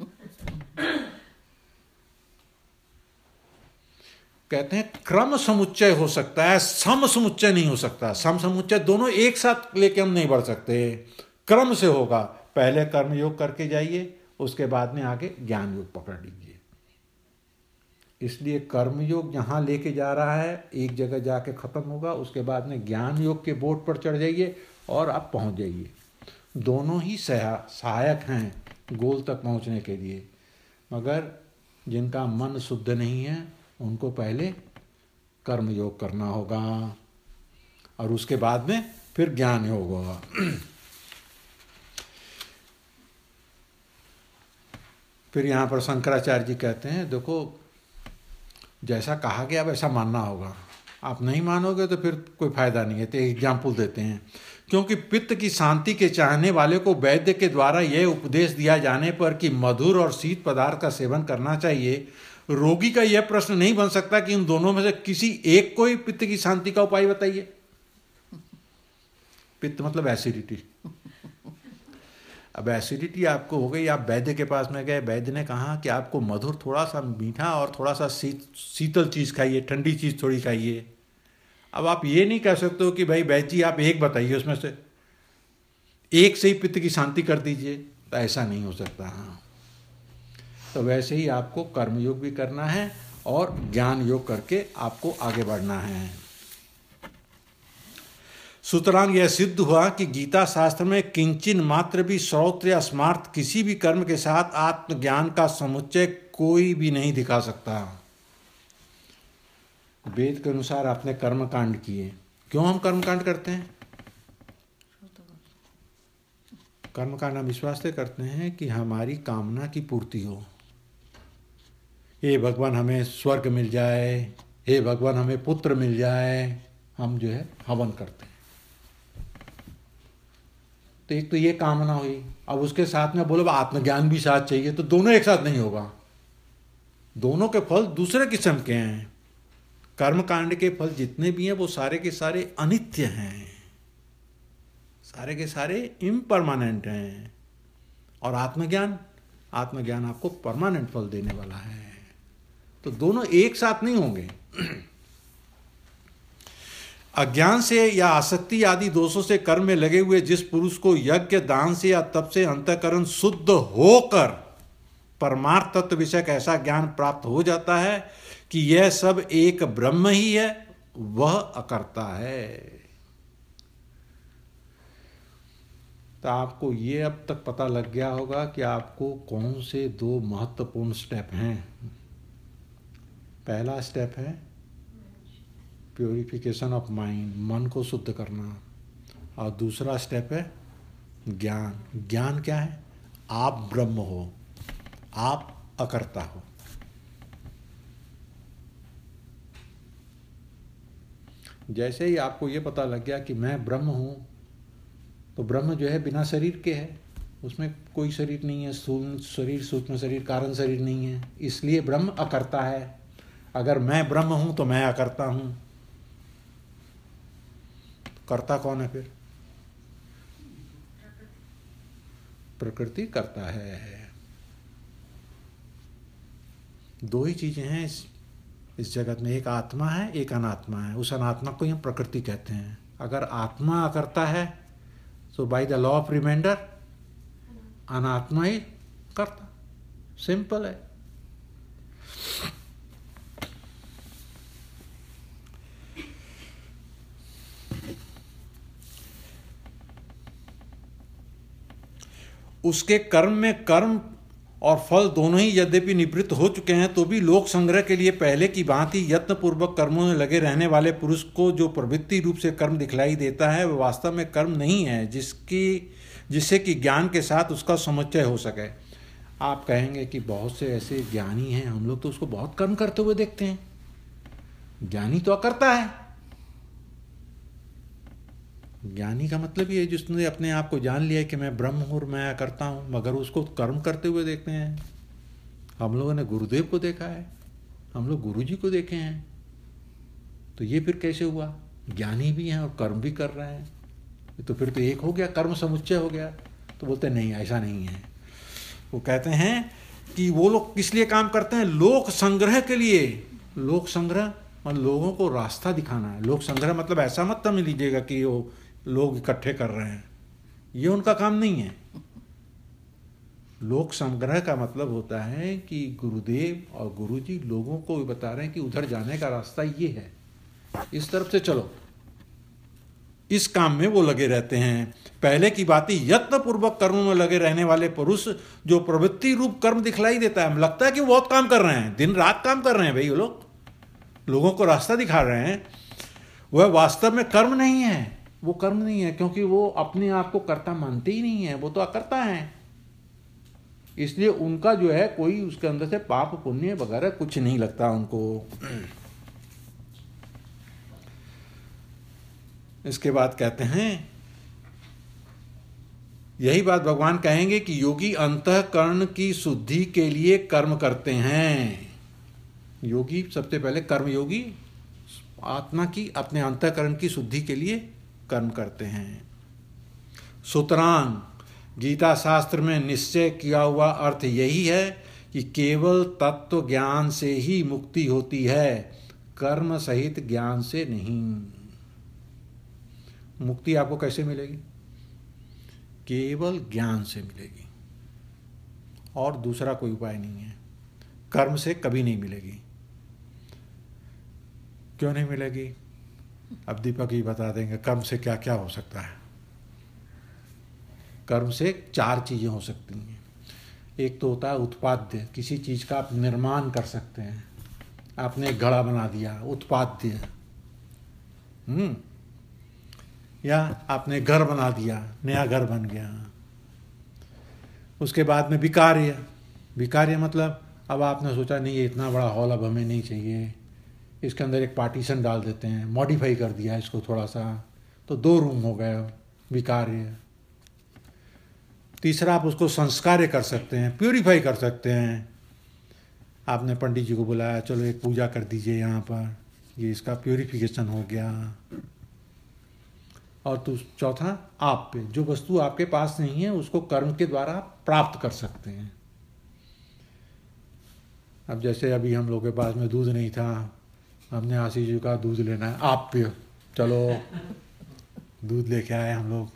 कहते हैं क्रम समुच्चय हो सकता है, सम समुच्चय नहीं हो सकता। सम समुच्चय दोनों एक साथ लेके हम नहीं बढ़ सकते, क्रम से होगा। पहले कर्म योग करके जाइए, उसके बाद में आगे ज्ञान योग पकड़ लीजिए। इसलिए कर्म योग जहाँ लेके जा रहा है एक जगह जाके खत्म होगा, उसके बाद में ज्ञान योग के बोर्ड पर चढ़ जाइए और आप पहुँच जाइए। दोनों ही सहायक हैं गोल तक पहुँचने के लिए, मगर जिनका मन शुद्ध नहीं है उनको पहले कर्म योग करना होगा और उसके बाद में फिर ज्ञान योग होगा। फिर यहाँ पर शंकराचार्य जी कहते हैं देखो जैसा कहा गया वैसा मानना होगा, आप नहीं मानोगे तो फिर कोई फायदा नहीं है। तो एग्जाम्पल देते हैं, क्योंकि पित्त की शांति के चाहने वाले को वैद्य के द्वारा यह उपदेश दिया जाने पर कि मधुर और शीत पदार्थ का सेवन करना चाहिए, रोगी का यह प्रश्न नहीं बन सकता कि इन दोनों में से किसी एक को ही पित्त की शांति का उपाय बताइए। पित्त मतलब एसिडिटी। अब एसिडिटी आपको हो गई, आप वैद्य के पास में गए, वैद्य ने कहा कि आपको मधुर, थोड़ा सा मीठा और थोड़ा सा शीतल चीज़ खाइए, ठंडी चीज़ थोड़ी खाइए। अब आप ये नहीं कह सकते हो कि भाई वैद्य जी आप एक बताइए, उसमें से एक से ही पित्त की शांति कर दीजिए, तो ऐसा नहीं हो सकता। हाँ, तो वैसे ही आपको कर्मयोग भी करना है और ज्ञान योग करके आपको आगे बढ़ना है। सुतरां यह सिद्ध हुआ कि गीता शास्त्र में किंचिन मात्र भी श्रौत्र या स्मार्थ किसी भी कर्म के साथ आत्मज्ञान का समुच्चय कोई भी नहीं दिखा सकता। वेद के अनुसार आपने कर्मकांड किए, क्यों हम कर्मकांड करते हैं? कर्मकांड हम विश्वास से करते हैं कि हमारी कामना की पूर्ति हो। हे भगवान हमें स्वर्ग मिल जाए, हे भगवान हमें पुत्र मिल जाए, हम जो है हवन करते हैं। तो एक तो ये कामना हुई, अब उसके साथ में बोलो आत्मज्ञान भी साथ चाहिए, तो दोनों एक साथ नहीं होगा। दोनों के फल दूसरे किस्म के हैं। कर्मकांड के फल जितने भी हैं वो सारे के सारे अनित्य हैं, सारे के सारे इम्परमानेंट हैं। और आत्मज्ञान आपको परमानेंट फल देने वाला है। तो दोनों एक साथ नहीं होंगे। अज्ञान से या आसक्ति आदि दोषों से कर्म में लगे हुए जिस पुरुष को यज्ञ, दान से या तप से अंतःकरण शुद्ध होकर परमार्थ तत्व विषयक ऐसा ज्ञान प्राप्त हो जाता है कि यह सब एक ब्रह्म ही है, वह अकर्ता है। तो आपको ये अब तक पता लग गया होगा कि आपको कौन से दो महत्वपूर्ण स्टेप हैं। पहला स्टेप है प्योरिफिकेशन ऑफ माइंड, मन को शुद्ध करना, और दूसरा स्टेप है ज्ञान। ज्ञान क्या है? आप ब्रह्म हो, आप अकर्ता हो। जैसे ही आपको ये पता लग गया कि मैं ब्रह्म हूँ, तो ब्रह्म जो है बिना शरीर के है, उसमें कोई शरीर नहीं है, स्थूल शरीर, सूक्ष्म शरीर, कारण शरीर नहीं है, इसलिए ब्रह्म अकर्ता है। अगर मैं ब्रह्म हूँ तो मैं अकर्ता हूँ। कर्ता कौन है फिर? प्रकृति कर्ता है। दो ही चीजें हैं इस जगत में, एक आत्मा है, एक अनात्मा है। उस अनात्मा को हम प्रकृति कहते हैं। अगर आत्मा अकर्ता है तो by the law of reminder अनात्मा ही कर्ता। सिंपल है। उसके कर्म में कर्म और फल दोनों ही यद्यपि निवृत्त हो चुके हैं, तो भी लोक संग्रह के लिए पहले की भांति यत्नपूर्वक कर्मों में लगे रहने वाले पुरुष को जो प्रवृत्ति रूप से कर्म दिखलाई देता है, वह वास्तव में कर्म नहीं है, जिससे कि ज्ञान के साथ उसका समुच्चय हो सके। आप कहेंगे कि बहुत से ऐसे ज्ञानी हैं, हम लोग तो उसको बहुत कर्म करते हुए देखते हैं। ज्ञानी तो अकर्ता है। ज्ञानी का मतलब ये है जिसने अपने आप को जान लिया कि मैं ब्रह्म हूँ और मैं करता हूँ, मगर उसको कर्म करते हुए देखते हैं। हम लोगों ने गुरुदेव को देखा है, हम लोग गुरुजी को देखे हैं, तो ये फिर कैसे हुआ? ज्ञानी भी हैं और कर्म भी कर रहे हैं, तो फिर तो एक हो गया, कर्म समुच्चय हो गया। तो बोलते नहीं, ऐसा नहीं है। वो कहते हैं कि वो लोग किस लिए काम करते हैं? लोक संग्रह के लिए। लोक संग्रह मतलब लोगों को रास्ता दिखाना है। लोक संग्रह मतलब ऐसा मत समझ लीजिएगा कि वो लोग इकट्ठे कर रहे हैं, ये उनका काम नहीं है। लोक संग्रह का मतलब होता है कि गुरुदेव और गुरुजी लोगों को बता रहे हैं कि उधर जाने का रास्ता ये है, इस तरफ से चलो। इस काम में वो लगे रहते हैं। पहले की बात ही यत्न पूर्वक कर्म में लगे रहने वाले पुरुष जो प्रवृत्ति रूप कर्म दिखलाई देता है, लगता है कि वो बहुत काम कर रहे हैं, दिन रात काम कर रहे हैं भाई, वो लोगों को रास्ता दिखा रहे हैं, वह वास्तव में कर्म नहीं है। वो कर्म नहीं है क्योंकि वो अपने आप को कर्ता मानते ही नहीं है, वो तो अकर्ता है। इसलिए उनका जो है कोई उसके अंदर से पाप पुण्य वगैरह कुछ नहीं लगता उनको। इसके बाद कहते हैं, यही बात भगवान कहेंगे कि योगी अंतःकरण की शुद्धि के लिए कर्म करते हैं। योगी सबसे पहले कर्म योगी आत्मा की अपने अंतःकरण की शुद्धि के लिए कर्म करते हैं। सुतरां गीता शास्त्र में निश्चय किया हुआ अर्थ यही है कि केवल तत्व ज्ञान से ही मुक्ति होती है, कर्म सहित ज्ञान से नहीं। मुक्ति आपको कैसे मिलेगी? केवल ज्ञान से मिलेगी, और दूसरा कोई उपाय नहीं है। कर्म से कभी नहीं मिलेगी। क्यों नहीं मिलेगी? अब दीपक ही बता देंगे कर्म से क्या क्या हो सकता है। कर्म से 4 चीजें हो सकती हैं। एक तो होता है उत्पाद्य, किसी चीज का आप निर्माण कर सकते हैं। आपने एक घड़ा बना दिया, उत्पाद्य। या आपने घर बना दिया, नया घर बन गया। उसके बाद में विकार्य। विकार्य मतलब अब आपने सोचा नहीं ये इतना बड़ा हॉल अब हमें नहीं चाहिए, इसके अंदर एक पार्टीशन डाल देते हैं, मॉडिफाई कर दिया इसको थोड़ा सा, तो 2 रूम हो गए, विकार्य। तीसरा आप उसको संस्कार्य कर सकते हैं, प्यूरिफाई कर सकते हैं। आपने पंडित जी को बुलाया, चलो एक पूजा कर दीजिए यहाँ पर, ये इसका प्यूरिफिकेशन हो गया। और तो चौथा आप पे, जो वस्तु आपके पास नहीं है उसको कर्म के द्वारा प्राप्त कर सकते हैं। अब जैसे अभी हम लोग के पास में दूध नहीं था, हमने आशीष जी का दूध लेना है, आप्य, चलो दूध लेके आए हम लोग।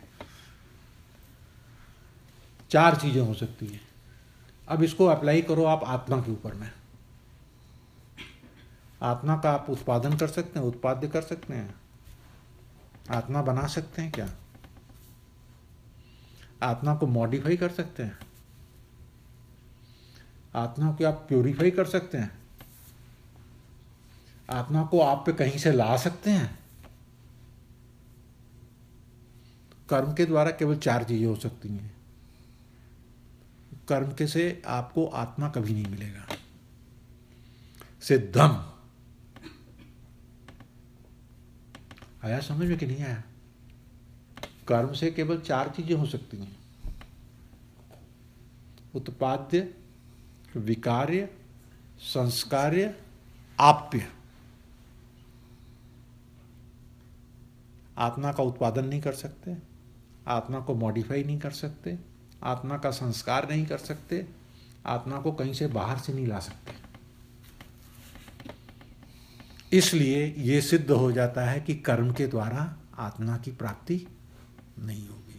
4 चीजें हो सकती हैं। अब इसको अप्लाई करो आप आत्मा के ऊपर में। आत्मा का आप उत्पादन कर सकते हैं, उत्पाद्य कर सकते हैं, आत्मा बना सकते हैं क्या? आत्मा को मॉडिफाई कर सकते हैं, आत्मा को आप प्योरीफाई कर सकते हैं, आत्मा को आप पे कहीं से ला सकते हैं। कर्म के द्वारा केवल 4 चीजें हो सकती हैं। कर्म के से आपको आत्मा कभी नहीं मिलेगा। सिद्धम आया समझ में कि नहीं आया? कर्म से केवल 4 चीजें हो सकती हैं, उत्पाद्य, विकार्य, संस्कार्य, आप्य। आत्मा का उत्पादन नहीं कर सकते, आत्मा को मॉडिफाई नहीं कर सकते, आत्मा का संस्कार नहीं कर सकते, आत्मा को कहीं से बाहर से नहीं ला सकते। इसलिए ये सिद्ध हो जाता है कि कर्म के द्वारा आत्मा की प्राप्ति नहीं होगी।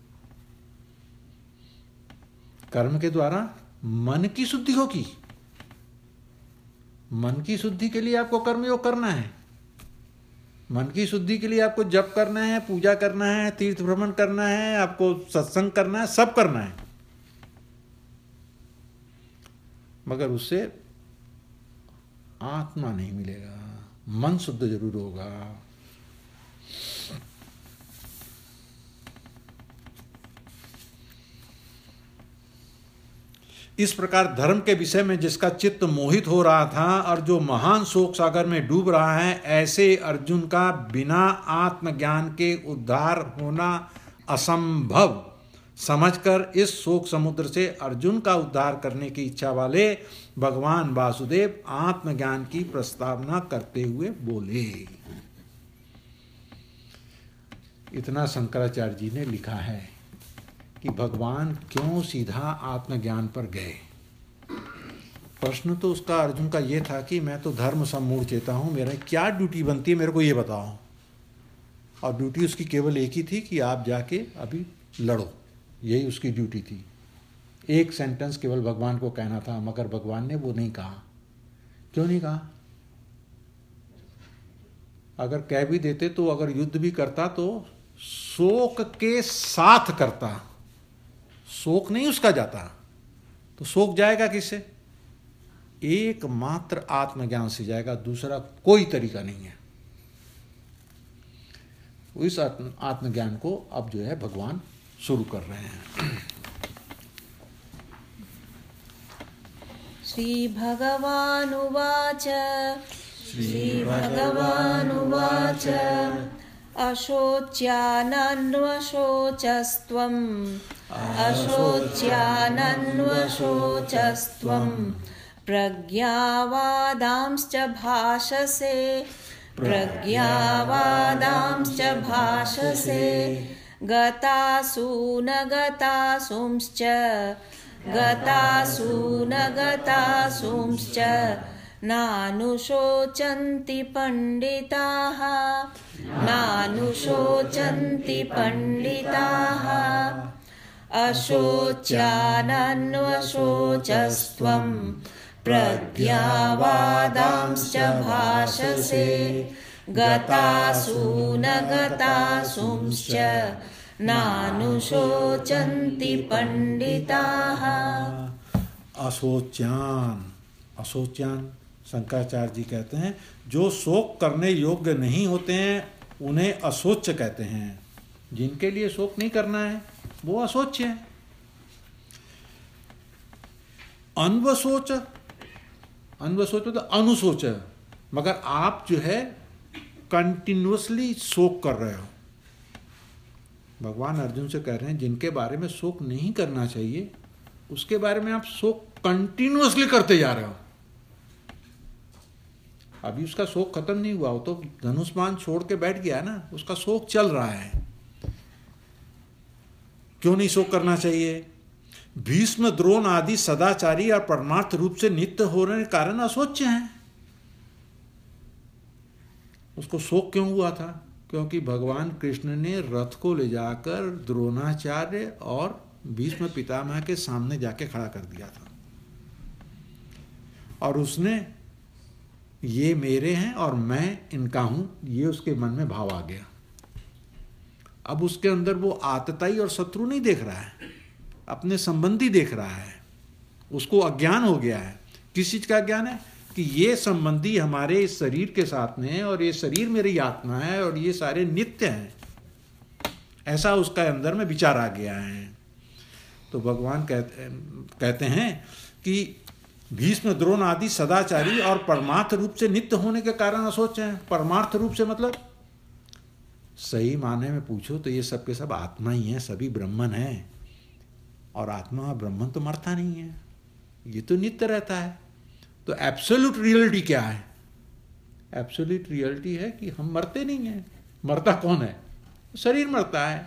कर्म के द्वारा मन की शुद्धि होगी। मन की शुद्धि के लिए आपको कर्मयोग करना है। मन की शुद्धि के लिए आपको जप करना है, पूजा करना है, तीर्थ भ्रमण करना है, आपको सत्संग करना है, सब करना है। मगर उससे आत्मा नहीं मिलेगा, मन शुद्ध जरूर होगा। इस प्रकार धर्म के विषय में जिसका चित्त मोहित हो रहा था और जो महान शोक सागर में डूब रहा है, ऐसे अर्जुन का बिना आत्मज्ञान के उद्धार होना असंभव समझकर इस शोक समुद्र से अर्जुन का उद्धार करने की इच्छा वाले भगवान वासुदेव आत्मज्ञान की प्रस्तावना करते हुए बोले। इतना शंकराचार्य जी ने लिखा है कि भगवान क्यों सीधा आत्मज्ञान पर गए। प्रश्न तो उसका अर्जुन का ये था कि मैं तो धर्म सम्मूढ़ चेता हूँ, मेरा क्या ड्यूटी बनती है, मेरे को ये बताओ। और ड्यूटी उसकी केवल एक ही थी कि आप जाके अभी लड़ो, यही उसकी ड्यूटी थी। एक सेंटेंस केवल भगवान को कहना था, मगर भगवान ने वो नहीं कहा। क्यों नहीं कहा? अगर कह भी देते तो अगर युद्ध भी करता तो शोक के साथ करता, शोक नहीं उसका जाता। तो शोक जाएगा किससे? एकमात्र आत्मज्ञान से जाएगा, दूसरा कोई तरीका नहीं है। इस आत्मज्ञान को अब जो है भगवान शुरू कर रहे हैं। श्री भगवानुवाच श्री भगवानुवाच अशोच्यानन्वशोचस्त्वम् अशोच्यानन्वशोचस्त्वं प्रज्ञावादांश्च भाषसे प्रज्ञावादांश्च भाषसे गतासु न गतासुंश्च गतासु न गतासुंश्च नानुशोचन्ति पंडिताः नानुशोचन्ति पंडिताः अशोच्यानन्वशोचस्त्वं प्रज्ञावादांश्च भाषसे गतासु न गतासुंश्च नानुशोचन्ति पंडिताः। अशोच्यान, अशोच्यान शंकराचार्य जी कहते हैं जो शोक करने योग्य नहीं होते हैं उन्हें अशोच्य कहते हैं। जिनके लिए शोक नहीं करना है वो अशोच्य है। अन्वशोच, अन्वशोच तो अनुशोच, मगर आप जो है कंटिन्यूअसली शोक कर रहे हो। भगवान अर्जुन से कह रहे हैं जिनके बारे में शोक नहीं करना चाहिए उसके बारे में आप शोक कंटिन्यूअसली करते जा रहे हो। अभी उसका शोक खत्म नहीं हुआ, वो तो धनुष्मान छोड़ के बैठ गया ना, उसका शोक चल रहा है। क्यों नहीं शोक करना चाहिए? भीष्म द्रोण आदि सदाचारी और परमार्थ रूप से नित्य होने के कारण अशोच्य हैं। उसको शोक क्यों हुआ था? क्योंकि भगवान कृष्ण ने रथ को ले जाकर द्रोणाचार्य और भीष्म पितामह के सामने जाके खड़ा कर दिया था, और उसने ये मेरे हैं और मैं इनका हूं, ये उसके मन में भाव आ गया। अब उसके अंदर वो आतताई और शत्रु नहीं देख रहा है, अपने संबंधी देख रहा है। उसको अज्ञान हो गया है। किस चीज का ज्ञान है? कि ये संबंधी हमारे इस शरीर के साथ में है और ये शरीर मेरी आत्मा है और ये सारे नित्य हैं, ऐसा उसका अंदर में विचार आ गया है। तो भगवान कहते हैं कि भीष्म द्रोण आदि सदाचारी और परमार्थ रूप से नित्य होने के कारण असोच हैं। परमार्थ रूप से मतलब सही माने में पूछो तो ये सब के सब आत्मा ही है, सभी ब्रह्मन है। और आत्मा और ब्रह्मन तो मरता नहीं है, ये तो नित्य रहता है। तो एब्सोल्यूट रियलिटी क्या है? एब्सोल्यूट रियलिटी है कि हम मरते नहीं हैं। मरता कौन है? शरीर मरता है।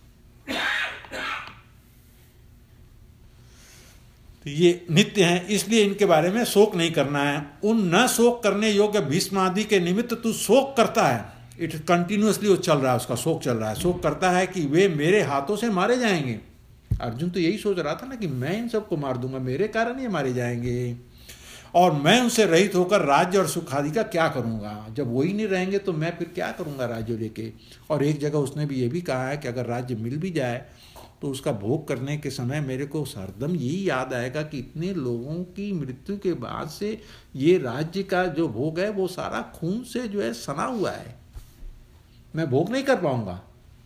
तो ये नित्य हैं, इसलिए इनके बारे में शोक नहीं करना है। उन न शोक करने योग्य भीष्म आदि के निमित्त तू शोक करता है। इट कंटिन्यूअसली वो चल रहा है, उसका शोक चल रहा है। शोक करता है कि वे मेरे हाथों से मारे जाएंगे। अर्जुन तो यही सोच रहा था ना कि मैं इन सबको मार दूंगा, मेरे कारण ये मारे जाएंगे, और मैं उनसे रहित होकर राज्य और सुख आदि का क्या करूंगा। जब वही नहीं रहेंगे तो मैं फिर क्या करूंगा राज्य लेके। और एक जगह उसने भी ये भी कहा है कि अगर राज्य मिल भी जाए तो उसका भोग करने के समय मेरे को हरदम यही याद आएगा कि इतने लोगों की मृत्यु के बाद से ये राज्य का जो भोग है वो सारा खून से जो है सना हुआ है, मैं भोग नहीं कर पाऊंगा।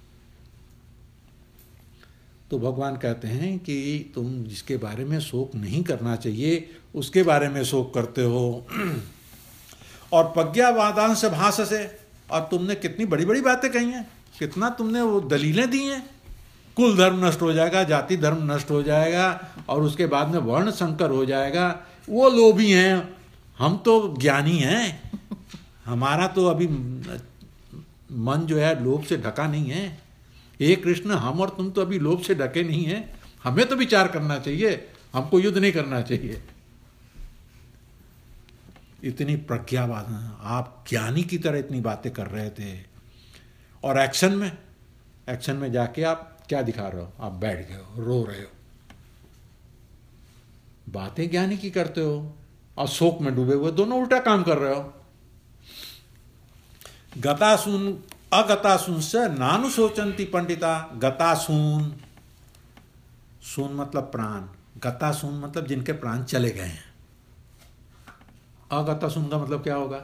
तो भगवान कहते हैं कि तुम जिसके बारे में शोक नहीं करना चाहिए उसके बारे में शोक करते हो। और प्रज्ञावादांश भाष से, और तुमने कितनी बड़ी बड़ी बातें कही हैं, कितना तुमने वो दलीलें दी हैं। कुल धर्म नष्ट हो जाएगा, जाति धर्म नष्ट हो जाएगा, और उसके बाद में वर्ण संकर हो जाएगा। वो लोभी हैं, हम तो ज्ञानी हैं। हमारा तो अभी मन जो है लोभ से ढका नहीं है। हे कृष्ण, हम और तुम तो अभी लोभ से ढके नहीं हैं। हमें तो विचार करना चाहिए, हमको युद्ध नहीं करना चाहिए। इतनी प्रज्ञावान, आप ज्ञानी की तरह इतनी बातें कर रहे थे, और एक्शन में जाके आप क्या दिखा रहे हो? आप बैठ गए हो, रो रहे हो। बातें ज्ञानी की करते हो और शोक में डूबे हुए, दोनों उल्टा काम कर रहे हो। गतासून अगतासून से नानु सोचंती पंडिता। गतासून, सून मतलब प्राण, गतासून मतलब जिनके प्राण चले गए हैं। अगतासून का मतलब क्या होगा?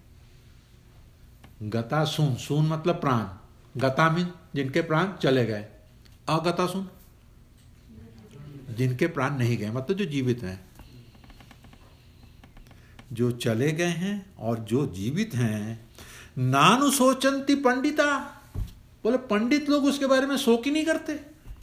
गतासून, सून मतलब प्राण, गता मीन जिनके प्राण चले गए, अगतासून जिनके प्राण नहीं गए, मतलब जो जीवित हैं। जो चले गए हैं और जो जीवित हैं, नानु सोचंती पंडिता, बोले पंडित लोग उसके बारे में शोक ही नहीं करते।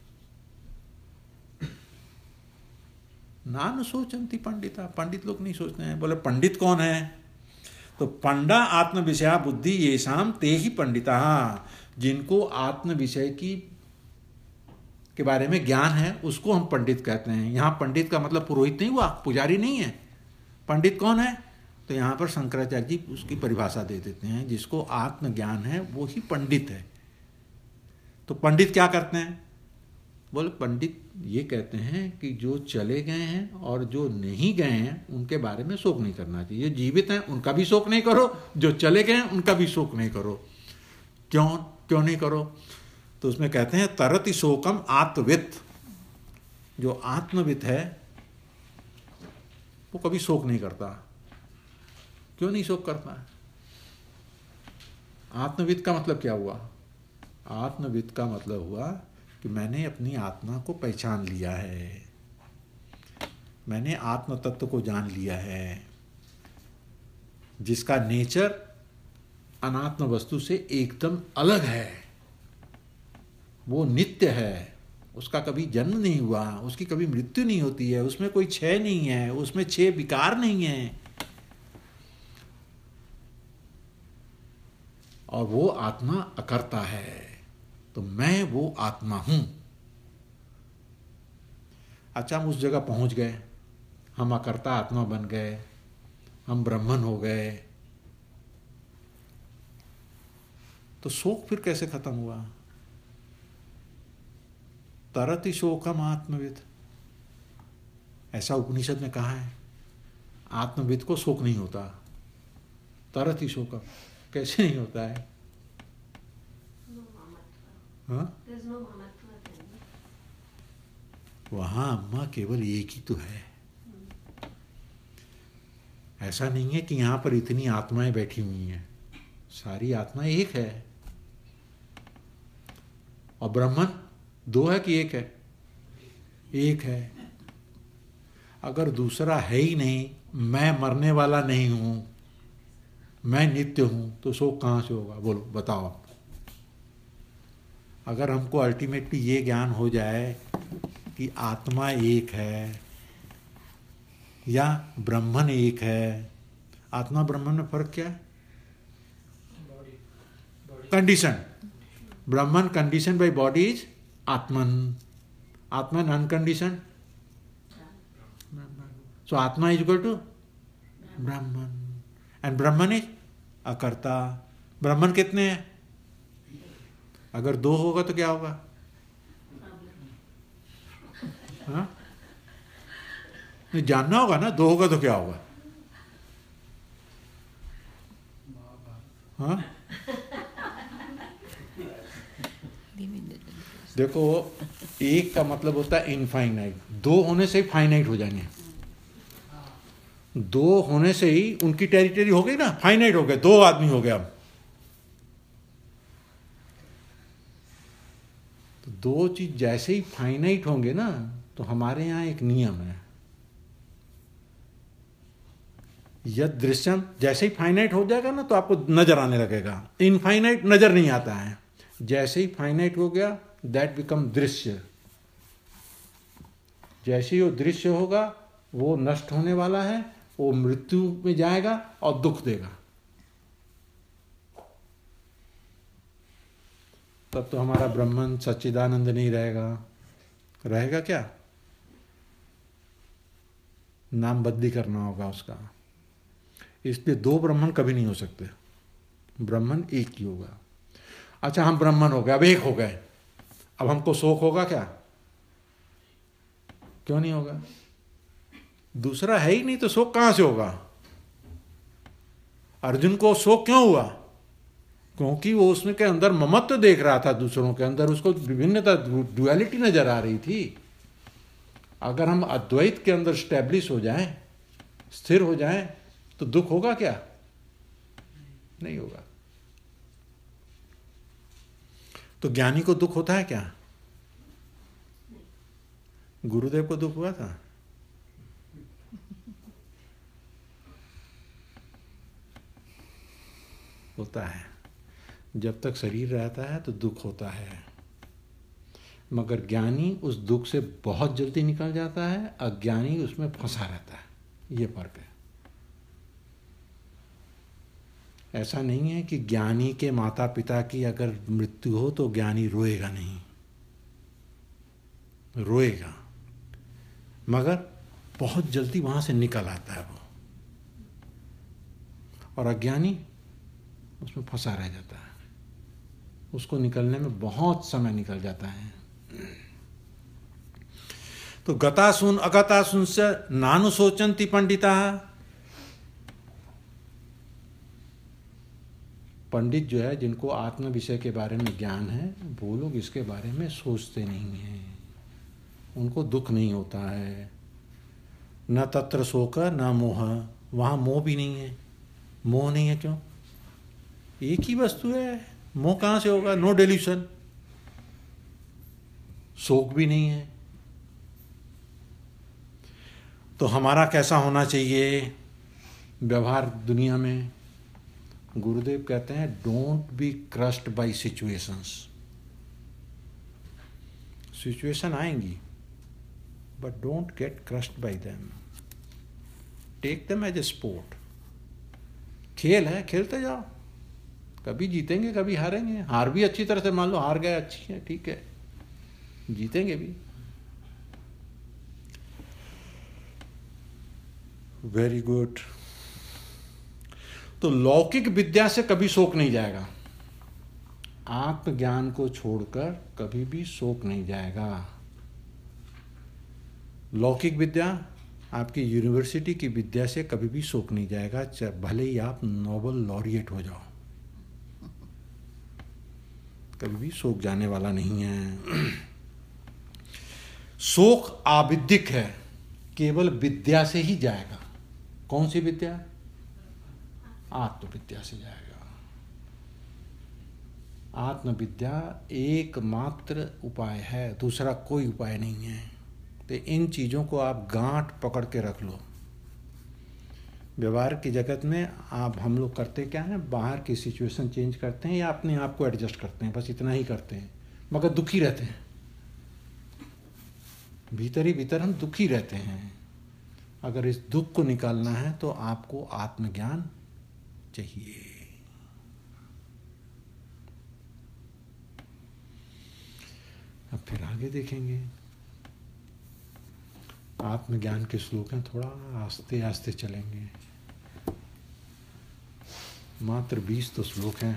नानु सोचंती पंडिता, पंडित लोग नहीं सोचते हैं। बोले पंडित कौन है? तो पंडा आत्म विषया बुद्धि ये शाम ते ही पंडिता, जिनको आत्म विषय की के बारे में ज्ञान है उसको हम पंडित कहते हैं। यहाँ पंडित का मतलब पुरोहित नहीं हुआ, पुजारी नहीं है। पंडित कौन है? तो यहाँ पर शंकराचार्य जी उसकी परिभाषा दे देते हैं, जिसको आत्मज्ञान है वो ही पंडित है। तो पंडित क्या करते हैं? बोले पंडित ये कहते हैं कि जो चले गए हैं और जो नहीं गए हैं उनके बारे में शोक नहीं करना चाहिए। जो जीवित हैं उनका भी शोक नहीं करो, जो चले गए हैं उनका भी शोक नहीं करो। क्यों नहीं करो? तो उसमें कहते हैं तरति शोकम आत्मवित्, जो आत्मवित् है वो कभी शोक नहीं करता। क्यों नहीं शोक करता? आत्मवित् का मतलब क्या हुआ? आत्मवित् का मतलब हुआ कि मैंने अपनी आत्मा को पहचान लिया है, मैंने आत्म तत्व को जान लिया है, जिसका नेचर अनात्म वस्तु से एकदम अलग है। वो नित्य है, उसका कभी जन्म नहीं हुआ, उसकी कभी मृत्यु नहीं होती है, उसमें कोई क्षय नहीं है, उसमें 6 विकार नहीं है, और वो आत्मा अकर्ता है। तो मैं वो आत्मा हूं। अच्छा, हम उस जगह पहुंच गए, हम अकर्ता आत्मा बन गए, हम ब्रह्मन हो गए। तो शोक फिर कैसे खत्म हुआ? तरति शोकम आत्मविद, ऐसा उपनिषद में कहा है। आत्मविद को शोक नहीं होता। तरति शोकम कैसे नहीं होता है? हाँ? वहां अम्मा केवल एक ही तो है। ऐसा नहीं है कि यहां पर इतनी आत्माएं बैठी हुई हैं, सारी आत्माएं एक है। और ब्रह्मन दो है कि एक है? एक है। अगर दूसरा है ही नहीं, मैं मरने वाला नहीं हूं, मैं नित्य हूं, तो शोक कहां से होगा? बोलो, बताओ। अगर हमको अल्टीमेटली ये ज्ञान हो जाए कि आत्मा एक है या ब्रह्मन एक है, आत्मा ब्रह्मन में फर्क क्या है? Condition. Brahman condition by body is Atman, Atman uncondition, so Atma is equal to Brahman, and Brahman is akarta. ब्रह्मन कितने हैं? अगर दो होगा तो क्या होगा? हाँ, नहीं जानना होगा ना, दो होगा तो क्या होगा? हाँ, देखो, एक का मतलब होता है इनफाइनाइट, दो होने से ही फाइनाइट हो जाएंगे। दो होने से ही उनकी टेरिटरी हो गई ना, फाइनाइट हो गए, दो आदमी हो गया। अब तो दो चीज जैसे ही फाइनाइट होंगे ना, तो हमारे यहां एक नियम है, यद दृश्यम, जैसे ही फाइनाइट हो जाएगा ना तो आपको नजर आने लगेगा। इनफाइनाइट नजर नहीं आता है, जैसे ही फाइनाइट हो गया दैट बिकम दृश्य। जैसे ही वो दृश्य होगा वो नष्ट होने वाला है, वो मृत्यु में जाएगा और दुख देगा। तब तो हमारा ब्रह्मन सच्चिदानंद नहीं रहेगा। रहेगा क्या? नाम बदली करना होगा उसका। इसलिए दो ब्रह्मन कभी नहीं हो सकते, ब्रह्मन एक ही होगा। अच्छा, हम ब्रह्मन हो गए, अब एक हो गए, अब हमको शोक होगा क्या? क्यों नहीं होगा? दूसरा है ही नहीं तो शोक कहां से होगा? अर्जुन को शोक क्यों हुआ? क्योंकि वो उसमें के अंदर ममत्व देख रहा था, दूसरों के अंदर उसको विभिन्नता, ड्युअलिटी नजर आ रही थी। अगर हम अद्वैत के अंदर स्टैब्लिश हो जाएं, स्थिर हो जाएं, तो दुख होगा क्या? नहीं होगा। तो ज्ञानी को दुख होता है क्या? गुरुदेव को दुख हुआ था? होता है। जब तक शरीर रहता है तो दुख होता है, मगर ज्ञानी उस दुख से बहुत जल्दी निकल जाता है, अज्ञानी उसमें फंसा रहता है। ये फर्क है। ऐसा नहीं है कि ज्ञानी के माता पिता की अगर मृत्यु हो तो ज्ञानी रोएगा नहीं, रोएगा, मगर बहुत जल्दी वहां से निकल आता है वो, और अज्ञानी उसमें फंसा रह जाता है। उसको निकलने में बहुत समय निकल जाता है। तो गतासून अगतासून से नानु सोचंती पंडिता। पंडित जो है, जिनको आत्म विषय के बारे में ज्ञान है, वो लोग इसके बारे में सोचते नहीं हैं, उनको दुख नहीं होता है। न तत्र शोक न मोह, वहां मोह भी नहीं है। मोह नहीं है क्यों? एक ही वस्तु है, मोह कहां से होगा? No delusion. शोक भी नहीं है। तो हमारा कैसा होना चाहिए व्यवहार दुनिया में? गुरुदेव कहते हैं, don't be crushed by situations. Situation आएंगी, but don't get crushed by them. Take them as a sport. खेल है, खेलते जाओ, कभी जीतेंगे कभी हारेंगे। हार भी अच्छी तरह से मान लो, हार गए, अच्छी है, ठीक है, जीतेंगे भी। Very good. तो लौकिक विद्या से कभी शोक नहीं जाएगा। आत्मज्ञान को छोड़कर कभी भी शोक नहीं जाएगा। लौकिक विद्या, आपकी यूनिवर्सिटी की विद्या से कभी भी शोक नहीं जाएगा, भले ही आप नोबेल लॉरिएट हो जाओ, कभी भी शोक जाने वाला नहीं है। शोक आविद्यक है, केवल विद्या से ही जाएगा। कौन सी विद्या? आत्मविद्या से जाएगा। आत्मविद्या एकमात्र उपाय है, दूसरा कोई उपाय नहीं है। तो इन चीज़ों को आप गांठ पकड़ के रख लो। व्यवहार की जगत में हम लोग करते क्या है, बाहर की सिचुएशन चेंज करते हैं या अपने आप को एडजस्ट करते हैं, बस इतना ही करते हैं, मगर दुखी रहते हैं। भीतर ही भीतर हम दुखी रहते हैं। अगर इस दुख को निकालना है तो आपको आत्मज्ञान चाहिए। अब फिर आगे देखेंगे। आत्मज्ञान के श्लोक हैं, थोड़ा आस्ते आस्ते चलेंगे। मात्र 20 तो श्लोक हैं।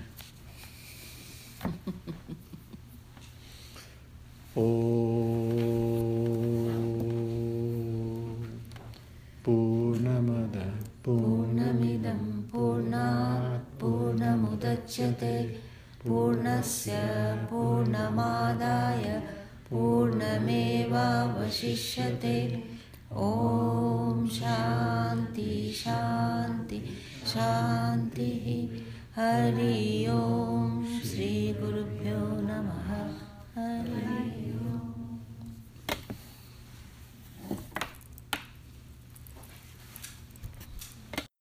पूर्णमदः पूर्णमिदं पूर्णात् पूर्णमुदच्यते पूर्णस्य पूर्णमादाय पूर्णमेवावशिष्यते। ॐ शान्ति शान्ति शान्तिः। हरि ओम। श्री गुरुभ्यो नमः।